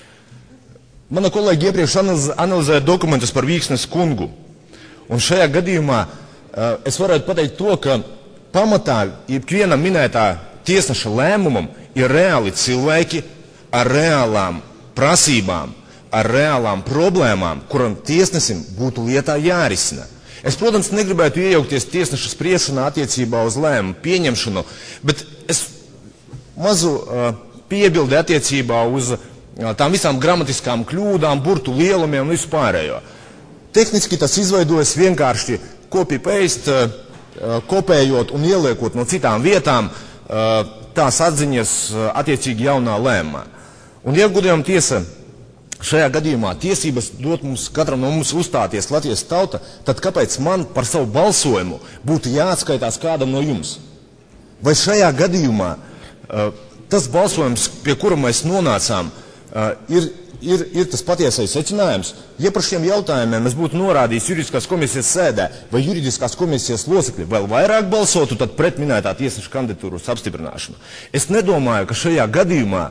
Mana kolēģi iepriekš analizēja dokumentus par Vīksnes kungu. Un šajā gadījumā es varētu pateikt to, ka pamatā ikviena minētā tiesneša lēmumam ir reāli cilvēki ar reālām prasībām, ar reālām problēmām, kuram tiesnesim būtu lietā jārisina. Es, protams, negribētu iejaukties tiesneša spriešanā attiecībā uz lēmumu pieņemšanu, bet es mazu piebildi attiecībā uz tām visām gramatiskām kļūdām, burtu lielumiem un visu pārējo. Tehniski tas izveidojas vienkārši copy-paste, kopējot un ieliekot no citām vietām tās atziņas attiecīgi jaunā lēmumā. Un ja godījuma tiesa šajā gadījumā tiesības dot mums, katram no mums uzstāties Latvijas tauta, tad kāpēc man par savu balsojumu būtu jāatskaitās kādam no jums? Vai šajā gadījumā tas balsojums, pie kura mēs nonācām, ir tas patiesais secinājums? Ja par šiem jautājumiem es būtu norādījis juridiskās komisijas sēdē, vai juridiskās komisijas locekļi vēl vairāk balsotu, tad pret minētā tiesneša kandidatūras apstiprināšanu. Es nedomāju, ka šajā gadījumā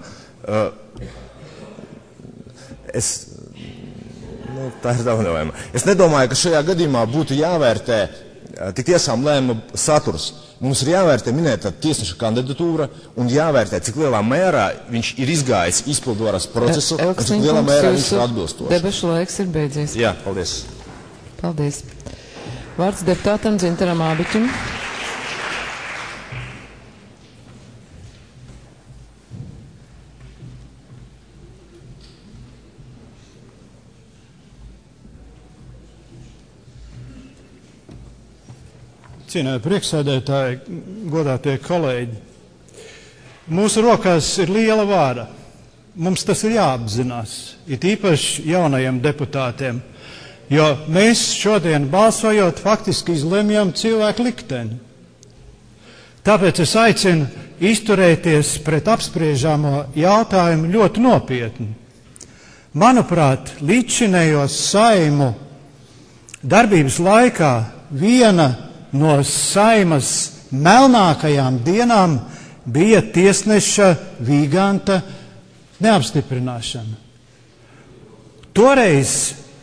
tā ir daudz. Es nedomāju, ka šajā gadījumā būtu jāvērtē tik tiešām lēmuma saturs. Mums ir jāvērtē minētā tiesneša kandidatūra un jāvērtē, cik lielā mērā viņš ir izgājis izpildvaras procesu un cik lielā mērā viņš ir atbilstošs. Debašu laiks ir beidzies. Jā, paldies. Paldies. Vārds deputātam Dzintaram Ābiķim. Cienējamie priekšsēdētāji, godātie kolēģi, mūsu rokās ir liela vāra. Mums tas ir jāapzinās, it īpaši jaunajiem deputātiem, jo mēs šodien balsojot faktiski izlemjam cilvēku likteni. Tāpēc es aicinu izturēties pret apspriežamo jautājumu ļoti nopietni. Manuprāt, līdzšinējos Saimu darbības laikā viena no Saimas melnākajām dienām bija tiesneša Vīganta neapstiprināšana. Toreiz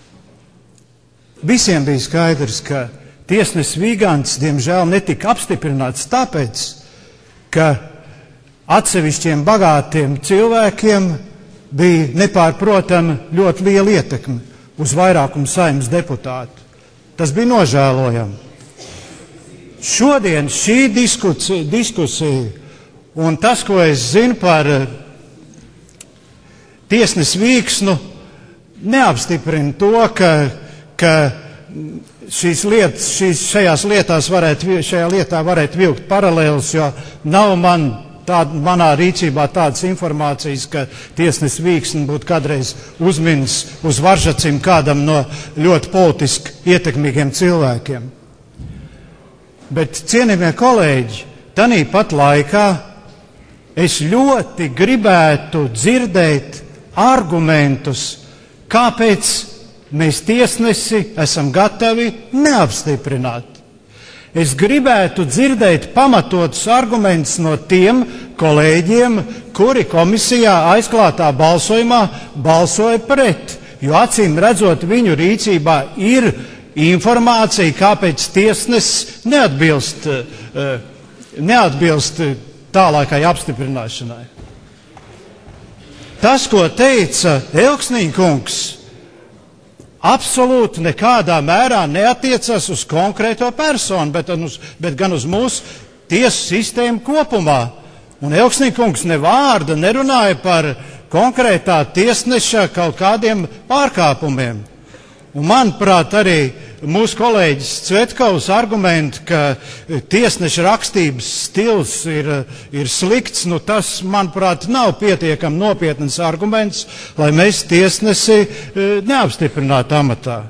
visiem bija skaidrs, ka tiesnesis Vīgants, diemžēl, netika apstiprināts tāpēc, ka atsevišķiem bagātiem cilvēkiem bija nepārprotami ļoti liela ietekme uz vairākumu Saeimas deputātu. Tas bija nožēlojami. Šodien šī diskusija un tas, ko es zinu par tiesnesi Vīksnu, neapstiprina to, ka šajā lietā varētu vilkt paralēlus, jo nav manā rīcībā tādas informācijas, ka tiesnesis Vīksni būtu kādreiz uzminis uz varžacim kādam no ļoti politiski ietekmīgiem cilvēkiem. Bet, cienījamie kolēģi, tanī pat laikā es ļoti gribētu dzirdēt argumentus, kāpēc mēs tiesnesi esam gatavi neapstiprināt. Es gribētu dzirdēt pamatotus argumentus no tiem kolēģiem, kuri komisijā aizklātā balsojumā balsoja pret, jo acīm redzot viņu rīcībā ir informācija, kāpēc tiesnesis neatbilst tālākai apstiprināšanai. Tas, ko teica Elksniņkungs, absolūti nekādā mērā neatiecas uz konkrēto personu, bet gan uz mūsu tiesu sistēmu kopumā. Un Elksniņkungs ne vārda nerunāja par konkrētā tiesneša kaut kādiem pārkāpumiem. Un, manuprāt, arī mūsu kolēģis Cvetkovs argumenti, ka tiesneša rakstības stils ir slikts, tas, manuprāt, nav pietiekami nopietns arguments, lai mēs tiesnesi neapstiprinātu amatā.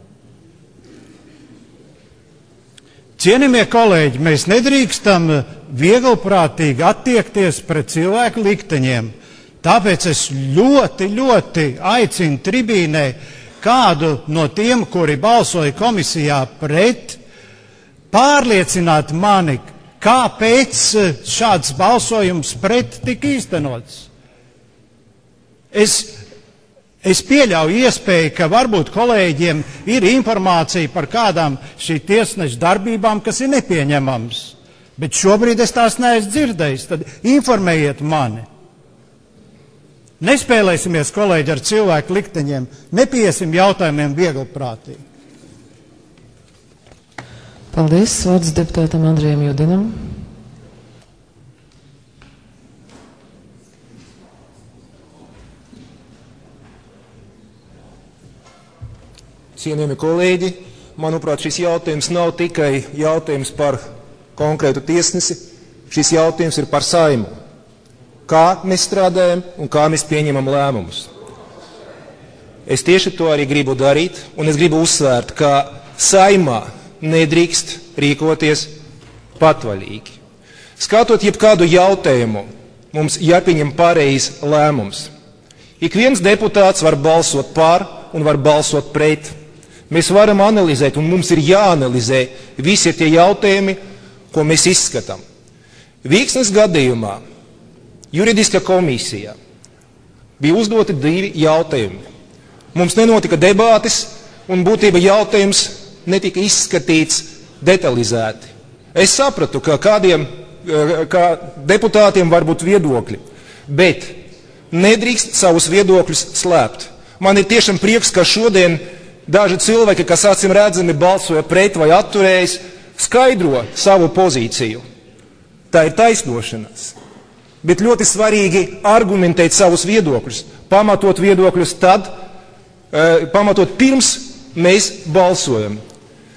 Cienījamie kolēģi, mēs nedrīkstam vieglprātīgi attiekties pret cilvēku likteņiem. Tāpēc es ļoti, ļoti aicinu tribīnē kādu no tiem, kuri balsoja komisijā pret, pārliecināt mani, kāpēc šāds balsojums pret tika īstenots. Es pieļauju iespēju, ka varbūt kolēģiem ir informācija par kādām šī tiesneša darbībām, kas ir nepieņemams. Bet šobrīd es tās neesmu dzirdējis, tad informējiet mani. Nespēlēsimies, kolēģi, ar cilvēku likteņiem, nepiesim jautājumiem vieglprātīgi. Paldies. Vārds deputātam Andrijam Judinam. Cienījami kolēģi, manuprāt, šis jautājums nav tikai jautājums par konkrētu tiesnesi, šis jautājums ir par Saimu. Kā mēs strādājam un kā mēs pieņemam lēmumus. Es tieši to arī gribu darīt, un es gribu uzsvērt, ka Saimā nedrīkst rīkoties patvaļīgi. Skatot jebkādu jautājumu, mums jāpieņem pareizs lēmums. Ik viens deputāts var balsot par un var balsot pret. Mēs varam analizēt, un mums ir jāanalizē visi tie jautājumi, ko mēs izskatām. Vīksnes gadījumā Juridiskā komisija bija uzdoti 2 jautājumi. Mums nenotika debātes, un būtībā jautājums netika izskatīts detalizēti. Es sapratu, ka kā deputātiem var būt viedokļi, bet nedrīkst savus viedokļus slēpt. Man ir tiešām prieks, ka šodien daži cilvēki, kas acīm redzami balsoja pret vai atturējas, skaidro savu pozīciju. Tā ir taisnošanās. Bet ļoti svarīgi argumentēt savus viedokļus, pamatot viedokļus tad, pamatot pirms mēs balsojam.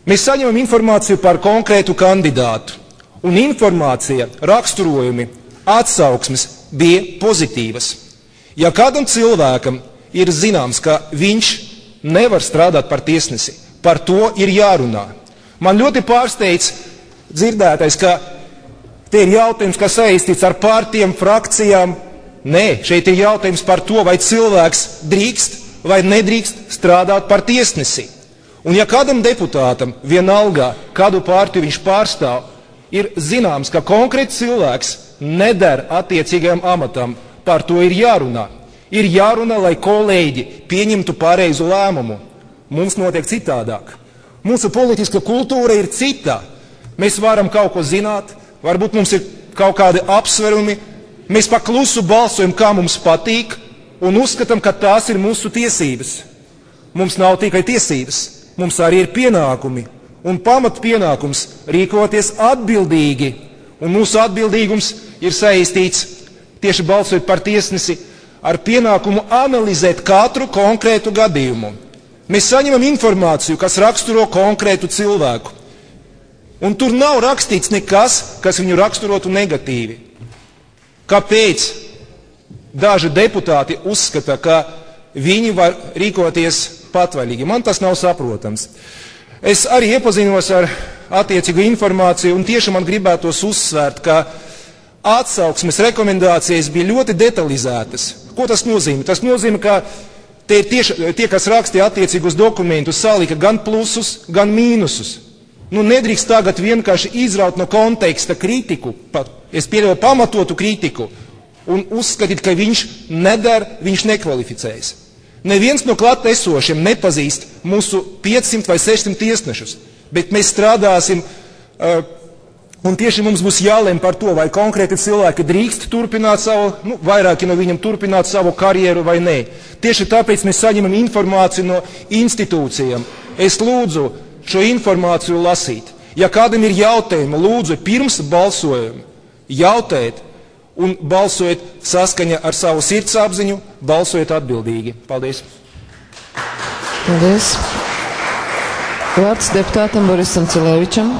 Mēs saņemam informāciju par konkrētu kandidātu, un informācija, raksturojumi, atsauksmes bija pozitīvas. Ja kādam cilvēkam ir zināms, ka viņš nevar strādāt par tiesnesi, par to ir jārunā. Man ļoti pārsteidz dzirdētais, ka te ir jautājums, kas saistīts ar partijām, frakcijām. Nē, šeit ir jautājums par to, vai cilvēks drīkst vai nedrīkst strādāt par tiesnesi. Un ja kādam deputātam vienalga, kādu partiju viņš pārstāv, ir zināms, ka konkrēts cilvēks neder attiecīgajam amatam, par to ir jārunā. Ir jārunā, lai kolēģi pieņemtu pareizu lēmumu. Mums notiek citādāk. Mūsu politiska kultūra ir cita. Mēs varam kaut ko zināt, varbūt mums ir kaut kādi apsverumi, mēs paklusu balsojam, kā mums patīk, un uzskatām, ka tās ir mūsu tiesības. Mums nav tikai tiesības, mums arī ir pienākumi, un pamatpienākums rīkoties atbildīgi, un mūsu atbildīgums ir saistīts, tieši balsojot par tiesnesi, ar pienākumu analizēt katru konkrētu gadījumu. Mēs saņemam informāciju, kas raksturo konkrētu cilvēku, un tur nav rakstīts nekas, kas viņu raksturotu negatīvi. Kāpēc daži deputāti uzskata, ka viņi var rīkoties patvaļīgi? Man tas nav saprotams. Es arī iepazinos ar attiecīgu informāciju, un tieši man gribētos uzsvērt, ka atsauksmes rekomendācijas bija ļoti detalizētas. Ko tas nozīmē? Tas nozīmē, ka te ir tieši tie, kas rakstīja attiecīgus dokumentus, salika gan plusus, gan mīnusus. Nedrīkst tagad vienkārši izraut no konteksta kritiku, es pieļauju pamatotu kritiku, un uzskatīt, ka viņš neder, viņš nekvalificējas. Neviens no klāt esošiem nepazīst mūsu 500 vai 600 tiesnešus, bet mēs strādāsim, un tieši mums būs jālem par to, vai konkrēti cilvēki drīkst turpināt savu, vairāki no viņam turpināt savu karjeru vai nē. Tieši tāpēc mēs saņemam informāciju no institūcijām. Es lūdzu šo informāciju lasīt. Ja kādam ir jautājumi, lūdzu pirms balsojuma jautājiet un balsojiet saskaņa ar savu sirdsapziņu, balsojiet atbildīgi. Paldies. Paldies. Vārds deputātam Borisam Cilevičam.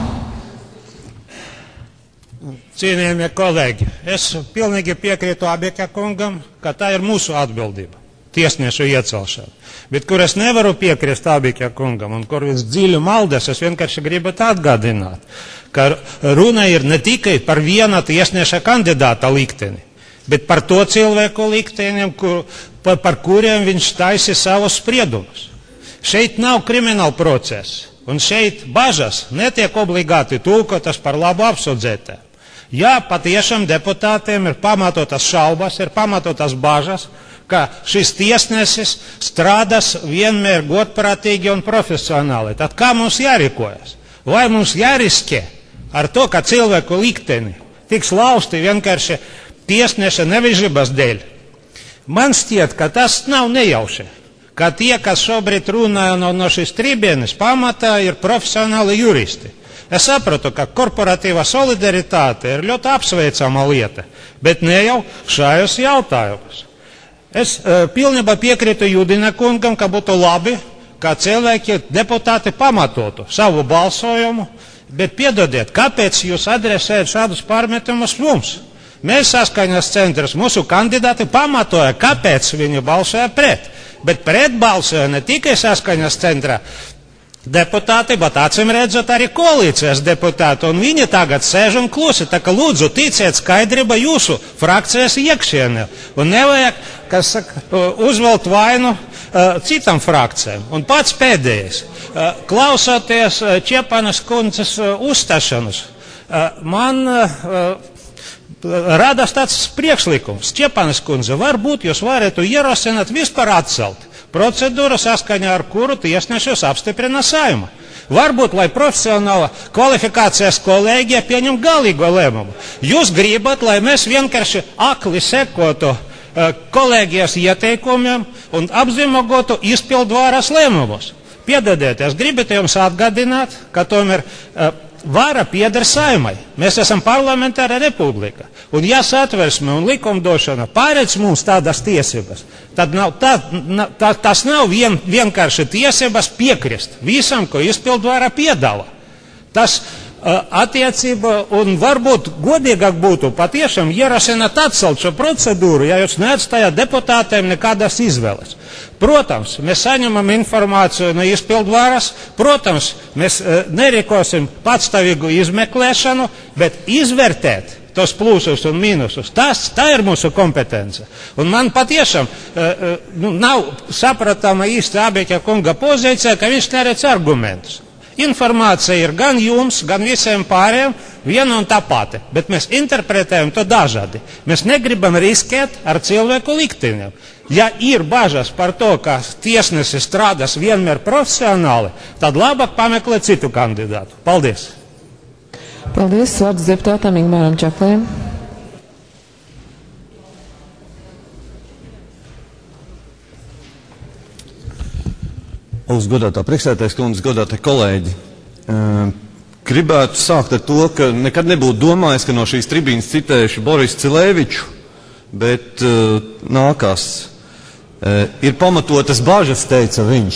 Cienījamie kolēģi, es pilnīgi piekrītu Abeka kungam, ka tā ir mūsu atbildība, tiesnešu iecelšana. Bet kur es nevaru piekrist Abeka kungam un kur viņš dziļi maldas, es vienkārši gribu atgādināt, ka runa ir ne tikai par viena tiesneša kandidāta likteni, bet par to cilvēku likteniem, par kuriem viņš taisa savus spriedumus. Šeit nav krimināla procesa, un šeit bažas netiek obligāti tulkotas par labu apsūdzētē. Jā, patiešām deputātiem ir pamatotas šaubas, ir pamatotas bažas, ka šis tiesnesis strādās vienmēr godprātīgi un profesionāli. Tad kā mums jārīkojas? Vai mums jāriskē ar to, ka cilvēku likteni tiks lausti vienkārši tiesneša nevižības dēļ? Man šķiet, ka tas nav nejauši, ka tie, kas šobrīd runāja no šīs tribienes, pamatā ir profesionāli juristi. Es saprotu, ka korporatīva solidaritāte ir ļoti apsveicama lieta, bet ne jau šajos jautājumos. Es pilnībā piekrītu Judina kungam, ka būtu labi, ka cilvēki, deputāti pamatotu savu balsojumu, bet piedodiet, kāpēc jūs adresējat šādus pārmetumus mums? Mēs saskaņas centrs, mūsu kandidāti pamatoja, kāpēc viņi balsoja pret, bet pret balsoja ne tikai saskaņas centra deputāti, bet acīm redzot arī koalīcijas deputāti, un viņi tagad sēž un klusi, tā ka lūdzu ticiet skaidrība jūsu frakcijas iekšienē, un nevajag, kas saka, uzvelt vainu citam frakcijām. Un pats pēdējais, klausoties Čepanas kundzes uzstāšanas, man radās tāds priekšlikums. Čepanas kundze, varbūt jūs varētu ierosināt vispār atcelt procedūru, saskaņā ar kuru tiesnešus apstiprina Saeima. Varbūt, lai profesionāla kvalifikācijas kolēģija pieņem galīgo lēmumu. Jūs gribat, lai mēs vienkārši akli sekotu kolēģijas ieteikumiem un apzīmogotu izpildvaras lēmumus. Piedodiet, es gribētu jums atgādināt, ka tomēr vara pieder Saimai. Mēs esam parlamentāra republika. Un ja Satversme un likumdošana paredz mums tādas tiesības, tad tas nav vienkārši tiesības piekrist visam, ko izpildvara piedāvā. Tas attiecība un varbūt godīgāk būtu patiešām ierosināt atcelt šo procedūru, ja jūs neatstājat deputātiem nekādas izvēles. Protams, mēs saņemam informāciju no izpildvaras, protams, mēs nerīkosim patstāvīgu izmeklēšanu, bet izvērtēt tos plusus un mīnusus, tā ir mūsu kompetence. Un man patiešām nav sapratama īsti Abeka kunga pozīcija, ka viņš neredz argumentus. Informācija ir gan jums, gan visiem pārējiem viena un tā pati, bet mēs interpretējam to dažādi. Mēs negribam riskēt ar cilvēku likteņiem. Ja ir bažas par to, ka tiesnesis strādās vienmēr profesionāli, tad labāk pameklēt citu kandidātu. Paldies! Paldies, vārds deputātam Ingmāram Čaklējam. Godātā priekšsēdētājas kundze, godātie kolēģi. Gribētu sākt ar to, ka nekad nebūtu domājis, ka no šīs tribīnas citējuši Borisu Cilēviču, bet nākās. Ir pamatotas bažas, teica viņš.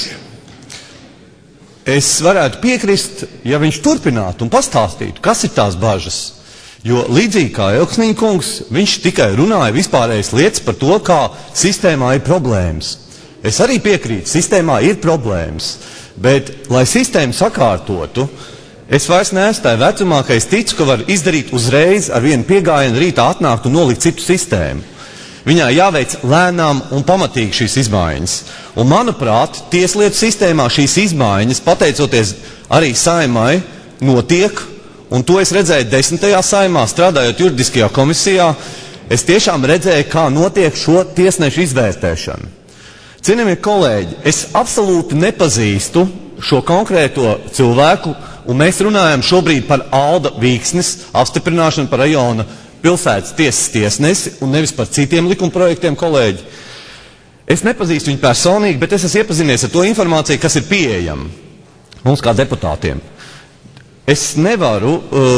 Es varētu piekrist, ja viņš turpinātu un pastāstītu, kas ir tās bažas. Jo līdzīgi kā Elksniņa kungs, viņš tikai runāja vispārējas lietas par to, kā sistēmā ir problēmas. Es arī piekrītu, sistēmā ir problēmas, bet, lai sistēmu sakārtotu, es vairs neesmu tajā vecumā, ka es ticu, ka var izdarīt uzreiz ar vienu piegājienu rītā atnākt un nolikt citu sistēmu. Viņai jāveic lēnām un pamatīgi šīs izmaiņas. Un, manuprāt, tieslietu sistēmā šīs izmaiņas, pateicoties arī Saimai, notiek, un to es redzēju 10. Saimā, strādājot juridiskajā komisijā, es tiešām redzēju, kā notiek šo tiesnešu izvērtēšanu. Cienījamie kolēģi, es absolūti nepazīstu šo konkrēto cilvēku, un mēs runājam šobrīd par Alda Vīksnes apstiprināšanu par rajona pilsētas tiesas tiesnesi, un nevis par citiem likumprojektiem, kolēģi. Es nepazīstu viņu personīgi, bet es esmu iepazinies ar to informāciju, kas ir pieejama mums kā deputātiem. Es nevaru,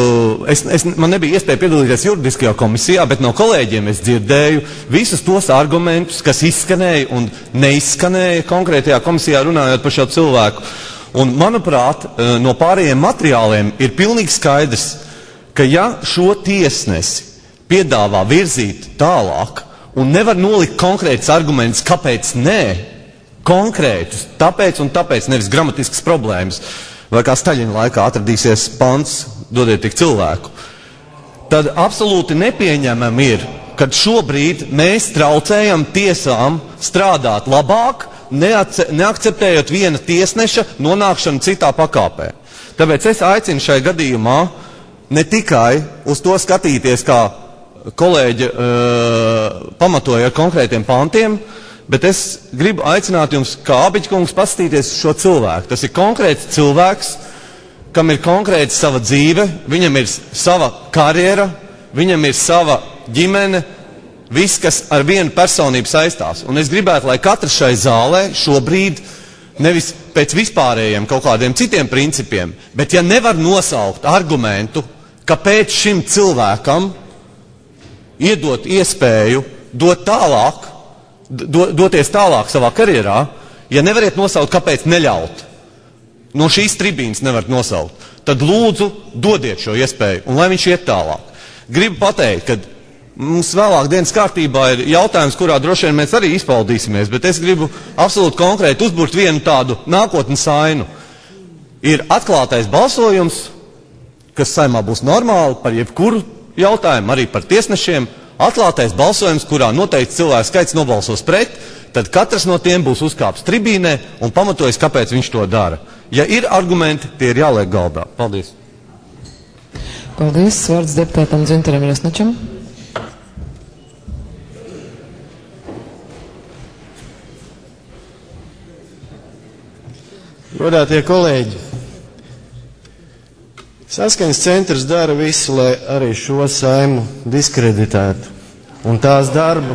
man nebija iespēja piedalīties juridiskajā komisijā, bet no kolēģiem es dzirdēju visus tos argumentus, kas izskanēja un neizskanēja konkrētajā komisijā runājot par šo cilvēku. Un, manuprāt, no pārējiem materiāliem ir pilnīgi skaidrs, ka ja šo tiesnesi piedāvā virzīt tālāk un nevar nolikt konkrētus argumentus, kāpēc nē, konkrētus, tāpēc un tāpēc, nevis gramatiskas problēmas, vai kā Staļina laikā atradīsies pants, dodiet tik cilvēku, tad absolūti nepieņemam ir, kad šobrīd mēs traucējam tiesām strādāt labāk, neakceptējot viena tiesneša nonākšanu citā pakāpē. Tāpēc es aicinu šai gadījumā ne tikai uz to skatīties, kā kolēģi pamatoja ar konkrētiem pantiem, bet es gribu aicināt jums, kā Abiķa kungs, paskatīties uz šo cilvēku. Tas ir konkrēts cilvēks, kam ir konkrēta sava dzīve, viņam ir sava karjera, viņam ir sava ģimene, viss, kas ar vienu personību saistās. Un es gribētu, lai katrs šai zālē šobrīd, nevis pēc vispārējiem kaut kādiem citiem principiem, bet ja nevar nosaukt argumentu, kāpēc šim cilvēkam iedot iespēju doties tālāk savā karjerā, ja nevariet nosaukt, kāpēc neļaut, no šīs tribīnas nevarat nosaukt, tad lūdzu dodiet šo iespēju, un lai viņš iet tālāk. Gribu pateikt, ka mums vēlāk dienas kārtībā ir jautājums, kurā droši vien mēs arī izpaudīsimies, bet es gribu absolūti konkrēti uzburt vienu tādu nākotnes ainu. Ir atklātais balsojums, kas Saimā būs normāli par jebkuru jautājumu, arī par tiesnešiem, atklātais balsojums, kurā noteikti cilvēku skaits nobalsos pret, tad katrs no tiem būs uzkāps tribīnē un pamatojas, kāpēc viņš to dara. Ja ir argumenti, tie ir jāliek galdā. Paldies. Paldies. Vārds deputātam Dzintaram Resnačam. Godātie kolēģi, Saskaņas centrs dara visu, lai arī šo Saimu diskreditētu un tās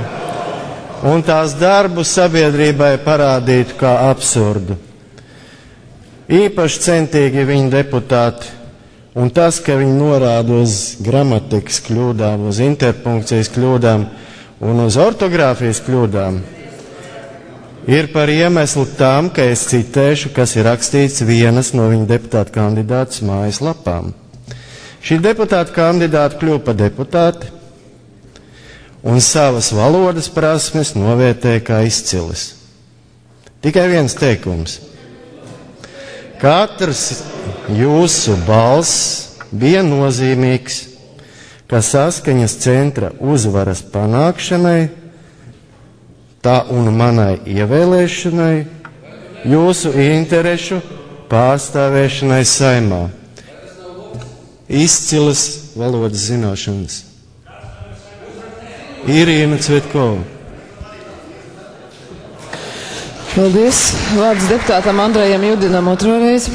darbu sabiedrībai parādītu kā absurdu. Īpaši centīgi viņa deputāti Un tas, ka viņi norāda uz gramatikas kļūdām, uz interpunkcijas kļūdām un uz ortogrāfijas kļūdām, ir par iemeslu tam, ka es citēšu, kas ir rakstīts vienas no viņa deputāta kandidātas mājas lapām. Šī deputāta kandidāta kļuva par deputāti un savas valodas prasmes novērtēja kā izcilis. Tikai viens teikums. Katrs jūsu balss bija nozīmīgs, ka saskaņas centra uzvaras panākšanai, tā un manai ievēlēšanai, jūsu interešu pārstāvēšanai Saimā. Izcilas valodas zināšanas. Irīna Cvetkova. Paldies. Vārds deputātam Andrejam Judinam otro reizi.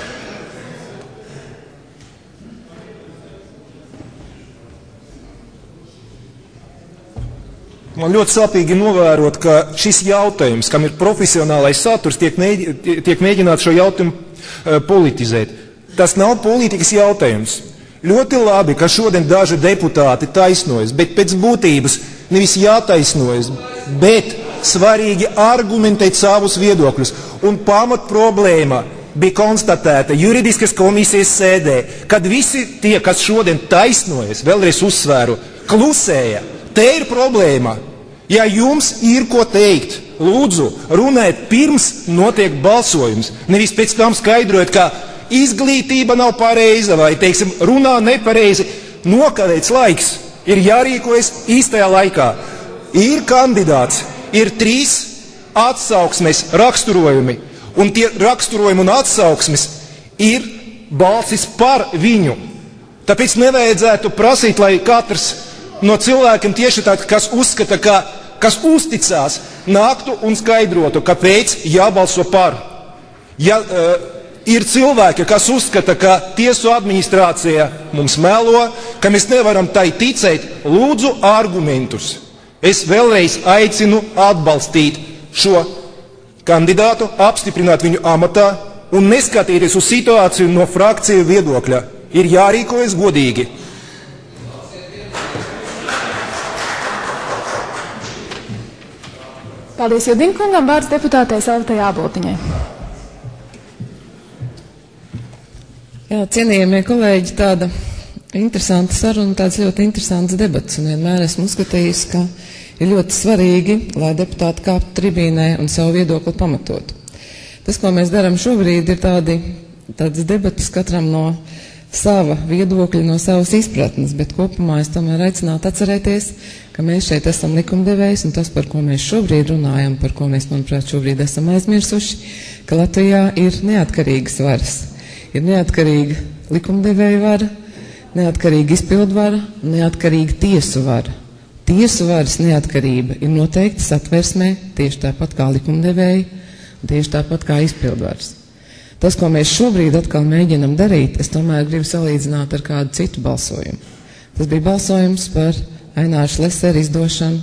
Man ļoti sāpīgi novērot, ka šis jautājums, kam ir profesionālais saturs, tiek mēģināts šo jautājumu politizēt. Tas nav politikas jautājums. Ļoti labi, ka šodien daži deputāti taisnojas, bet pēc būtības nevis jātaisnojas, bet svarīgi argumentēt savus viedokļus. Un pamat problēma bija konstatēta juridiskas komisijas sēdē, kad visi tie, kas šodien taisnojas, vēlreiz uzsvēru, klusēja. Te ir problēma. Ja jums ir ko teikt, lūdzu, runājiet pirms notiek balsojums. Nevis pēc tam skaidrojot, ka izglītība nav pareiza vai, teiksim, runā nepareizi. Nokavēts laiks. Ir jārīkojas īstajā laikā. Ir kandidāts, ir 3 atsauksmes raksturojumi. Un tie raksturojumi un atsauksmes ir balsis par viņu. Tāpēc nevajadzētu prasīt, lai katrs no cilvēkiem tieši tā, kas uzskata, kas uzticās, nāktu un skaidrotu, kāpēc jābalso par. Ja ir cilvēki, kas uzskata, ka tiesu administrācija mums melo, ka mēs nevaram tai ticēt, lūdzu argumentus. Es vēlreiz aicinu atbalstīt šo kandidātu, apstiprināt viņu amatā un neskatīties uz situāciju no frakciju viedokļa. Ir jārīkojas godīgi. Paldies Judin kungam, vārds deputātei Salvatai Āboltiņai. Jā, cienījamie kolēģi, tāda interesanta saruna, tāds ļoti interesants debats, un vienmēr esmu uzskatījis, ka ir ļoti svarīgi, lai deputāti kāptu tribīnē un savu viedokli pamatotu. Tas, ko mēs darām šobrīd, ir tāds debats katram no sava viedokļa, no savas izpratnes, bet kopumā es tomēr aicinātu atcerēties, ka mēs šeit esam likumdevējs, un tas, par ko mēs šobrīd runājam, par ko mēs, manuprāt, šobrīd esam aizmirsuši, ka Latvijā ir neatkarīgas varas. Ir neatkarīga likumdevēja vara, neatkarīga izpildvara, neatkarīga tiesu vara. Tiesu varas neatkarība ir noteikta satversmē tieši tāpat kā likumdevēja, tieši tāpat kā izpildvaras. Tas, ko mēs šobrīd atkal mēģinam darīt, es tomēr gribu salīdzināt ar kādu citu balsojumu. Tas bija balsojums par Aināra Šlesera izdošanu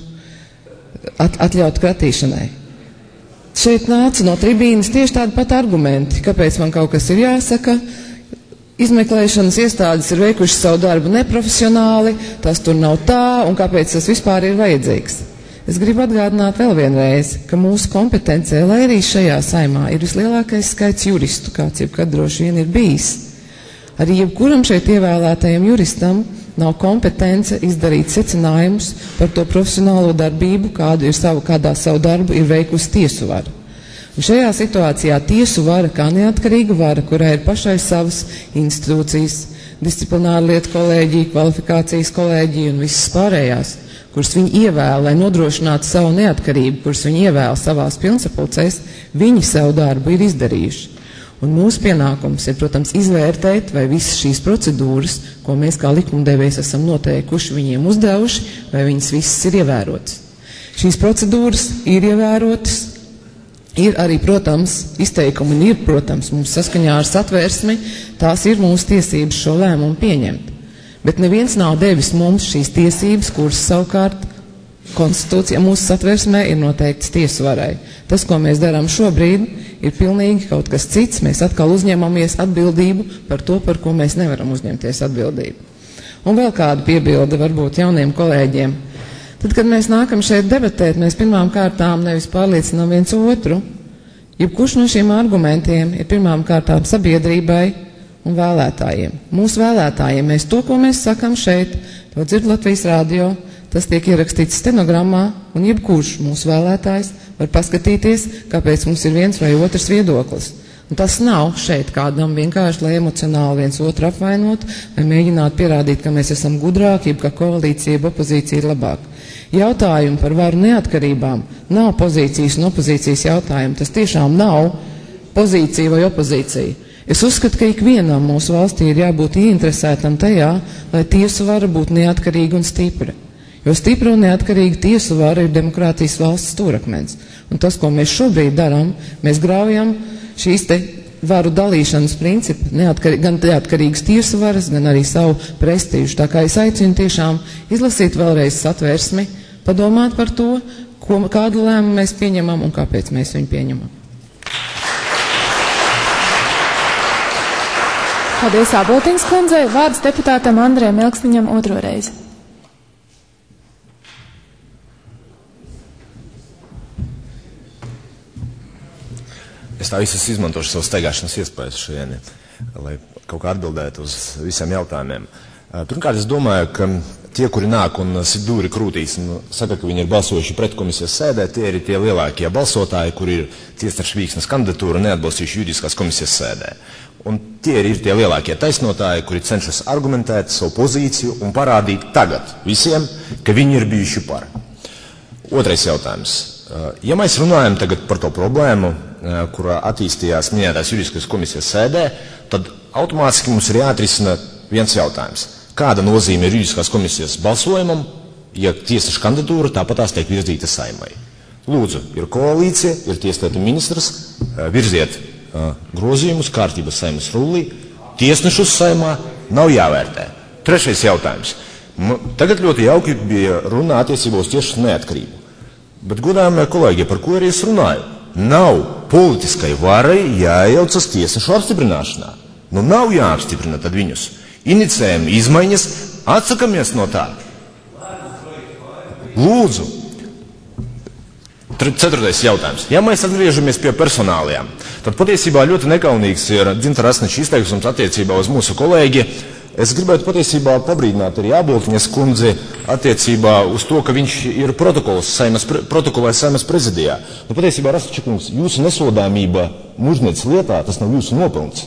atļaut kratīšanai. Šeit nāca no tribīnes tieši tādi pat argumenti, kāpēc man kaut kas ir jāsaka. Izmeklēšanas iestādes ir veikuši savu darbu neprofesionāli, tas tur nav tā, un kāpēc tas vispār ir vajadzīgs. Es gribu atgādināt vēl vienreiz, ka mūsu kompetencē, lai arī šajā saimā ir vislielākais skaits juristu, kāds jebkad droši vien ir bijis. Arī jebkuram šeit ievēlētajam juristam nav kompetence izdarīt secinājumus par to profesionālo darbību, kādā savu darbu ir veikusi tiesu vara. Un šajā situācijā tiesu vara kā neatkarīga vara, kurā ir pašai savas institūcijas, disciplināra lietu kolēģija, kvalifikācijas kolēģija un visas pārējās, kuras viņi ievēl, lai nodrošinātu savu neatkarību, kuras viņi ievēl savās pilnsapulcēs, viņi savu darbu ir izdarījuši. Un mūsu pienākums ir, protams, izvērtēt, vai visas šīs procedūras, ko mēs kā likumdevējs esam noteikuši, viņiem uzdevuši, vai viņas visas ir ievērotas. Šīs procedūras ir ievērotas, ir arī, protams, izteikumi un ir, protams, mums saskaņā ar satvērsmi, tās ir mūsu tiesības šo lēmumu pieņemt. Bet neviens nav devis mums šīs tiesības, kuras savukārt konstitūcija, mūsu satversmē ir noteikts tiesu varai. Tas, ko mēs darām šobrīd, ir pilnīgi kaut kas cits. Mēs atkal uzņemamies atbildību par to, par ko mēs nevaram uzņemties atbildību. Un vēl kāda piebilde varbūt jauniem kolēģiem. Tad, kad mēs nākam šeit debatēt, mēs pirmām kārtām nevis pārliecinām viens otru. Jebkurš no šiem argumentiem ir pirmām kārtām sabiedrībai un vēlētājiem. Mūsu vēlētājiem mēs to, ko mēs sakam šeit, to dzird Latvijas radio, tas tiek ierakstīts stenogrammā, un jebkurš mūsu vēlētājs var paskatīties, kāpēc mums ir viens vai otrs viedoklis. Un tas nav šeit kādam vienkārši, lai emocionāli viens otru apvainot, vai mēģinātu pierādīt, ka mēs esam gudrāki, ka koalīcija, opozīcija ir labāka. Jautājumi par varu neatkarībām nav pozīcijas un opozīcijas jautājumi. Tas tiešām nav pozīcija vai opozīcija. Es uzskatu, ka ikvienam mūsu valstī ir jābūt ieinteresētam tajā, lai tiesu vara būtu neatkarīga un stipra. Jo stipra un neatkarīga tiesu vara ir demokrātijas valsts stūrakmens. Un tas, ko mēs šobrīd darām, mēs graujam šīs te varu dalīšanas principu, gan neatkarīgas tiesu varas, gan arī savu prestīžu. Tā kā es aicinu tiešām izlasīt vēlreiz satversmi, padomāt par to, kādu lēmumu mēs pieņemam un kāpēc mēs viņu pieņemam. Paldies Āboltiņas kundzei. Vārds deputātam Andrejam Elksniņam otro reizi. Es tā visas izmantošu savu steigāšanas iespējas šodien, lai kaut kā atbildētu uz visiem jautājumiem. Pirmkārt, es domāju, ka tie, kuri nāk un sit dūri krūtīs un saka, ka viņi ir balsojuši pret komisijas sēdē, tie ir tie lielākie balsotāji, kuri ir tiesneša Vīksnes kandidatūru neatbalstījuši juridiskās komisijas sēdē. Un tie ir tie lielākie taisnotāji, kuri cenšas argumentēt savu pozīciju un parādīt tagad visiem, ka viņi ir bijuši par. Otrais jautājums. Ja mēs runājam tagad par to problēmu, kurā attīstījās minētās juridiskās komisijas sēdē, tad automātiski mums ir jāatrisina viens jautājums. Kāda nozīme ir juridiskās komisijas balsojumam, ja tiesneša kandidatūra tāpatās tiek virzīta Saeimai? Lūdzu, ir koalīcija, ir tieslietu ministrs, virziet grozījumus kārtības Saeimas rullī, tiesnešus Saeimā nav jāvērtē. Trešais jautājums. Tagad ļoti jauki bija runa attiecībā uz tiesneša neatkarību. Bet, godājamie kolēģi, par ko arī es runāju? Nav politiskai varai jāiejaucas tiesnešu apstiprināšanā. Nu, nav jāapstiprina tad viņus. Inicējam izmaiņas, atsakamies no tā. Lūdzu. Ceturtais jautājums. Ja mēs atgriežamies pie personālijām, tad patiesībā ļoti nekaunīgs ir Dzintara Rasniča izteiksums attiecībā uz mūsu kolēģi. Es gribētu patiesībā pabrīdināt arī Āboltiņas kundzi attiecībā uz to, ka viņš ir protokolē Saeimas prezidijā. Nu, patiesībā, Rasniča kungs, jūsu nesodāmība mužnieces lietā, tas nav jūsu nopelns.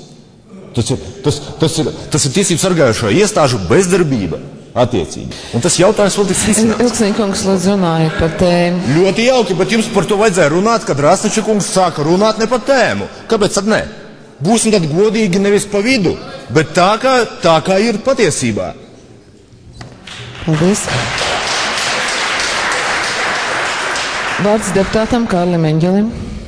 Tas ir tiesību sargājušo iestāžu bezdarbība attiecīgi. Un tas jautājums vēl tiks risināts. Elksniņa kungs, lūdzu, runājiet par tēmu. Ļoti jauki, bet jums par to vajadzēja runāt, kad Rasniča kungs sāka runāt ne par tēmu. Kāpēc tad ne? Būsim tad godīgi nevis pa vidu, bet tā kā ir patiesībā. Paldies. Vārds deputātam Kārlim Eņģelim.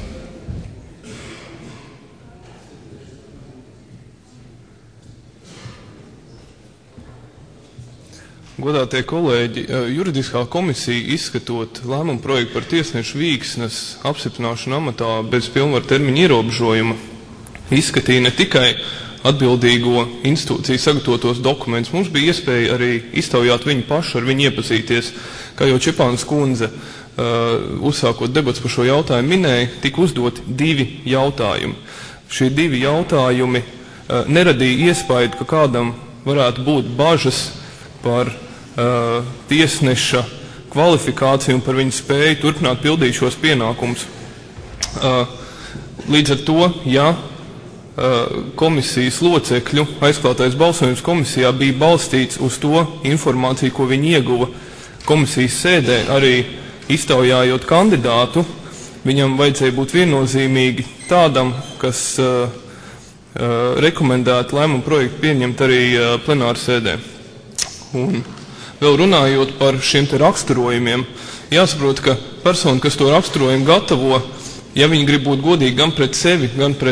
Godātie kolēģi, juridiskā komisija izskatot lēmumu projektu par tiesnešu Vīksnes apstiprināšanu amatā bez pilnvaru termiņa ierobežojuma, izskatīja ne tikai atbildīgo institūciju sagatavotos dokumentus, mums bija iespēja arī iztaujāt viņu pašu, ar viņu iepazīties. Kā jau Čepānas kundze, uzsākot debats par šo jautājumu minēja, tika uzdoti 2 jautājumi. Šie 2 jautājumi neradīja iespēju, ka kādam varētu būt bažas par tiesneša kvalifikāciju un par viņu spēju turpināt pildīt šos pienākumus. Līdz ar to, ja komisijas locekļu aizklātais balsojums komisijā bija balstīts uz to informāciju, ko viņi ieguva komisijas sēdē, arī iztaujājot kandidātu, viņam vajadzēja būt viennozīmīgi tādam, kas rekomendētu lēmumu projektu pieņemt arī plenāru sēdē. Un vēl runājot par šiem te raksturojumiem, jāsaprot, ka persona, kas to raksturojumu gatavo, ja viņi grib būt godīgi gan pret sevi, gan pret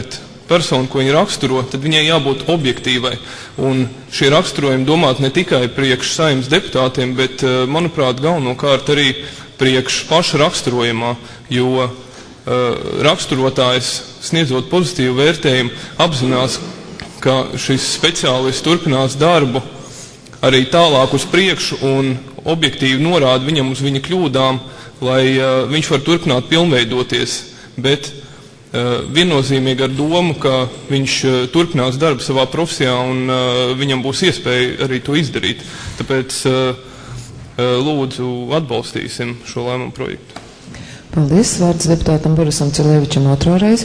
persona, ko viņi raksturo, tad viņai jābūt objektīvai. Un šie raksturojumi domāt ne tikai priekš Saeimas deputātiem, bet, manuprāt, galvenokārt arī priekš paša raksturojumā, jo raksturotājs, sniedzot pozitīvu vērtējumu, apzinās, ka šis speciālists turpinās darbu arī tālāk uz priekšu un objektīvi norāda viņam uz viņa kļūdām, lai viņš var turpināt pilnveidoties, bet viennozīmīgi ar domu, ka viņš turpinās darbu savā profesijā un viņam būs iespēja arī to izdarīt. Tāpēc lūdzu atbalstīsim šo lēmumu projektu. Paldies. Vārds deputātam Borisam Cilievičam otro reizi.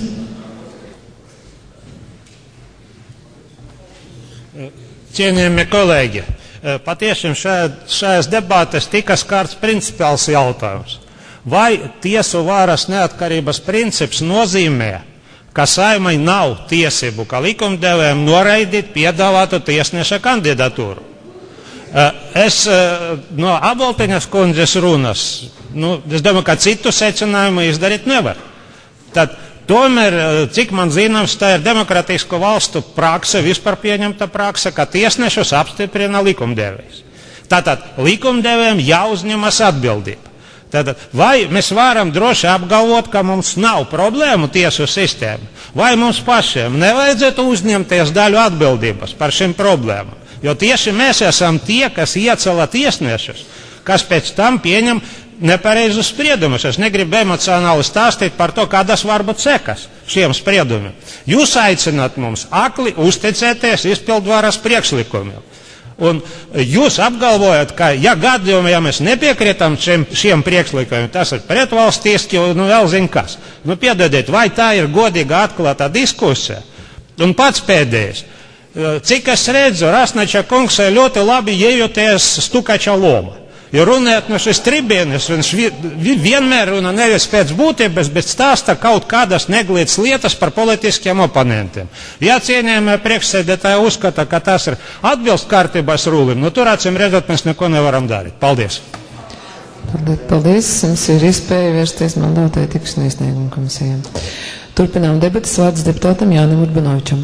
Cienījamie kolēģi, patiešām šajās debatēs tika skārts principiāls jautājums. Vai tiesu varas neatkarības princips nozīmē, ka Saeimai nav tiesību, ka likumdevējiem noraidīt piedāvātu tiesneša kandidatūru? Es no Aboltiņas kundzes runas, es domāju, ka citu secinājumu izdarīt nevar. Tad tomēr, cik man zināms, tā ir demokratisku valstu prakse, vispār pieņemta prakse, ka tiesnešus apstiprina likumdevējs. Tātad likumdevējiem jāuzņemas atbildība. Tātad, vai mēs varam droši apgalvot, ka mums nav problēmu tiesu sistēmu, vai mums pašiem nevajadzētu uzņemties daļu atbildības par šīm problēmām? Jo tieši mēs esam tie, kas iecela tiesnešus, kas pēc tam pieņem nepareizus spriedumus. Es negribu emocionāli stāstīt par to, kādas var būt sekas šiem spriedumiem. Jūs aicināt mums akli uzticēties izpildvaras priekšlikumiem. Un jūs apgalvojat, ka ja gadījumā, ja mēs nepiekrītam šiem priekšlikumiem, tas ir pretvalstiski un vēl zin kas. Piedodiet, vai tā ir godīga atklāta diskusija? Un pats pēdējais. Cik es redzu, Rasnača kungs ļoti labi iejūties Stukača loma. Jo runājot no šis tribīnes, viņš vienmēr runa nevis pēc būtības, bet stāsta kaut kādas neglītas lietas par politiskiem oponentiem. Ja cienījamie priekšsēdētāji uzskata, ka tas ir atbilst kārtības rūlim, tur acīm redzot, mēs neko nevaram darīt. Paldies! Paldies! Jums ir iespēja vērsties mandāta ētikas un iesnieguma komisijām. Turpinām debatas. Vārds deputātam Jānim Urbanovičam.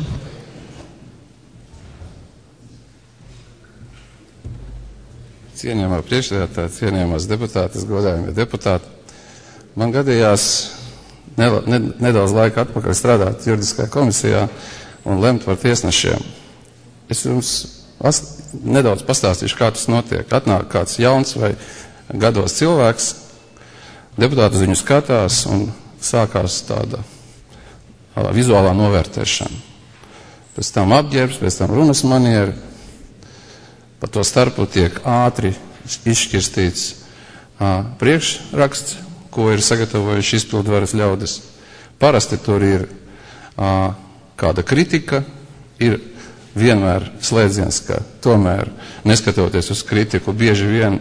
Cienījamā priekšsēdētāja, cienījamās deputātes, godājumie deputāti. Man gadījās nedaudz laika atpakaļ strādāt juridiskajā komisijā un lemt par tiesnešiem. Es jums nedaudz pastāstīšu, kā tas notiek. Atnāk kāds jauns vai gados cilvēks, deputāti uz viņu skatās un sākās tāda vizuālā novērtēšana. Pēc tam apģērbs, pēc tam runas manieri. Pa to starpu tiek ātri izšķirstīts priekšraksts, ko ir sagatavojuši izpildvaras ļaudis. Parasti tur ir kāda kritika, ir vienmēr slēdziens, ka tomēr, neskatoties uz kritiku, bieži vien,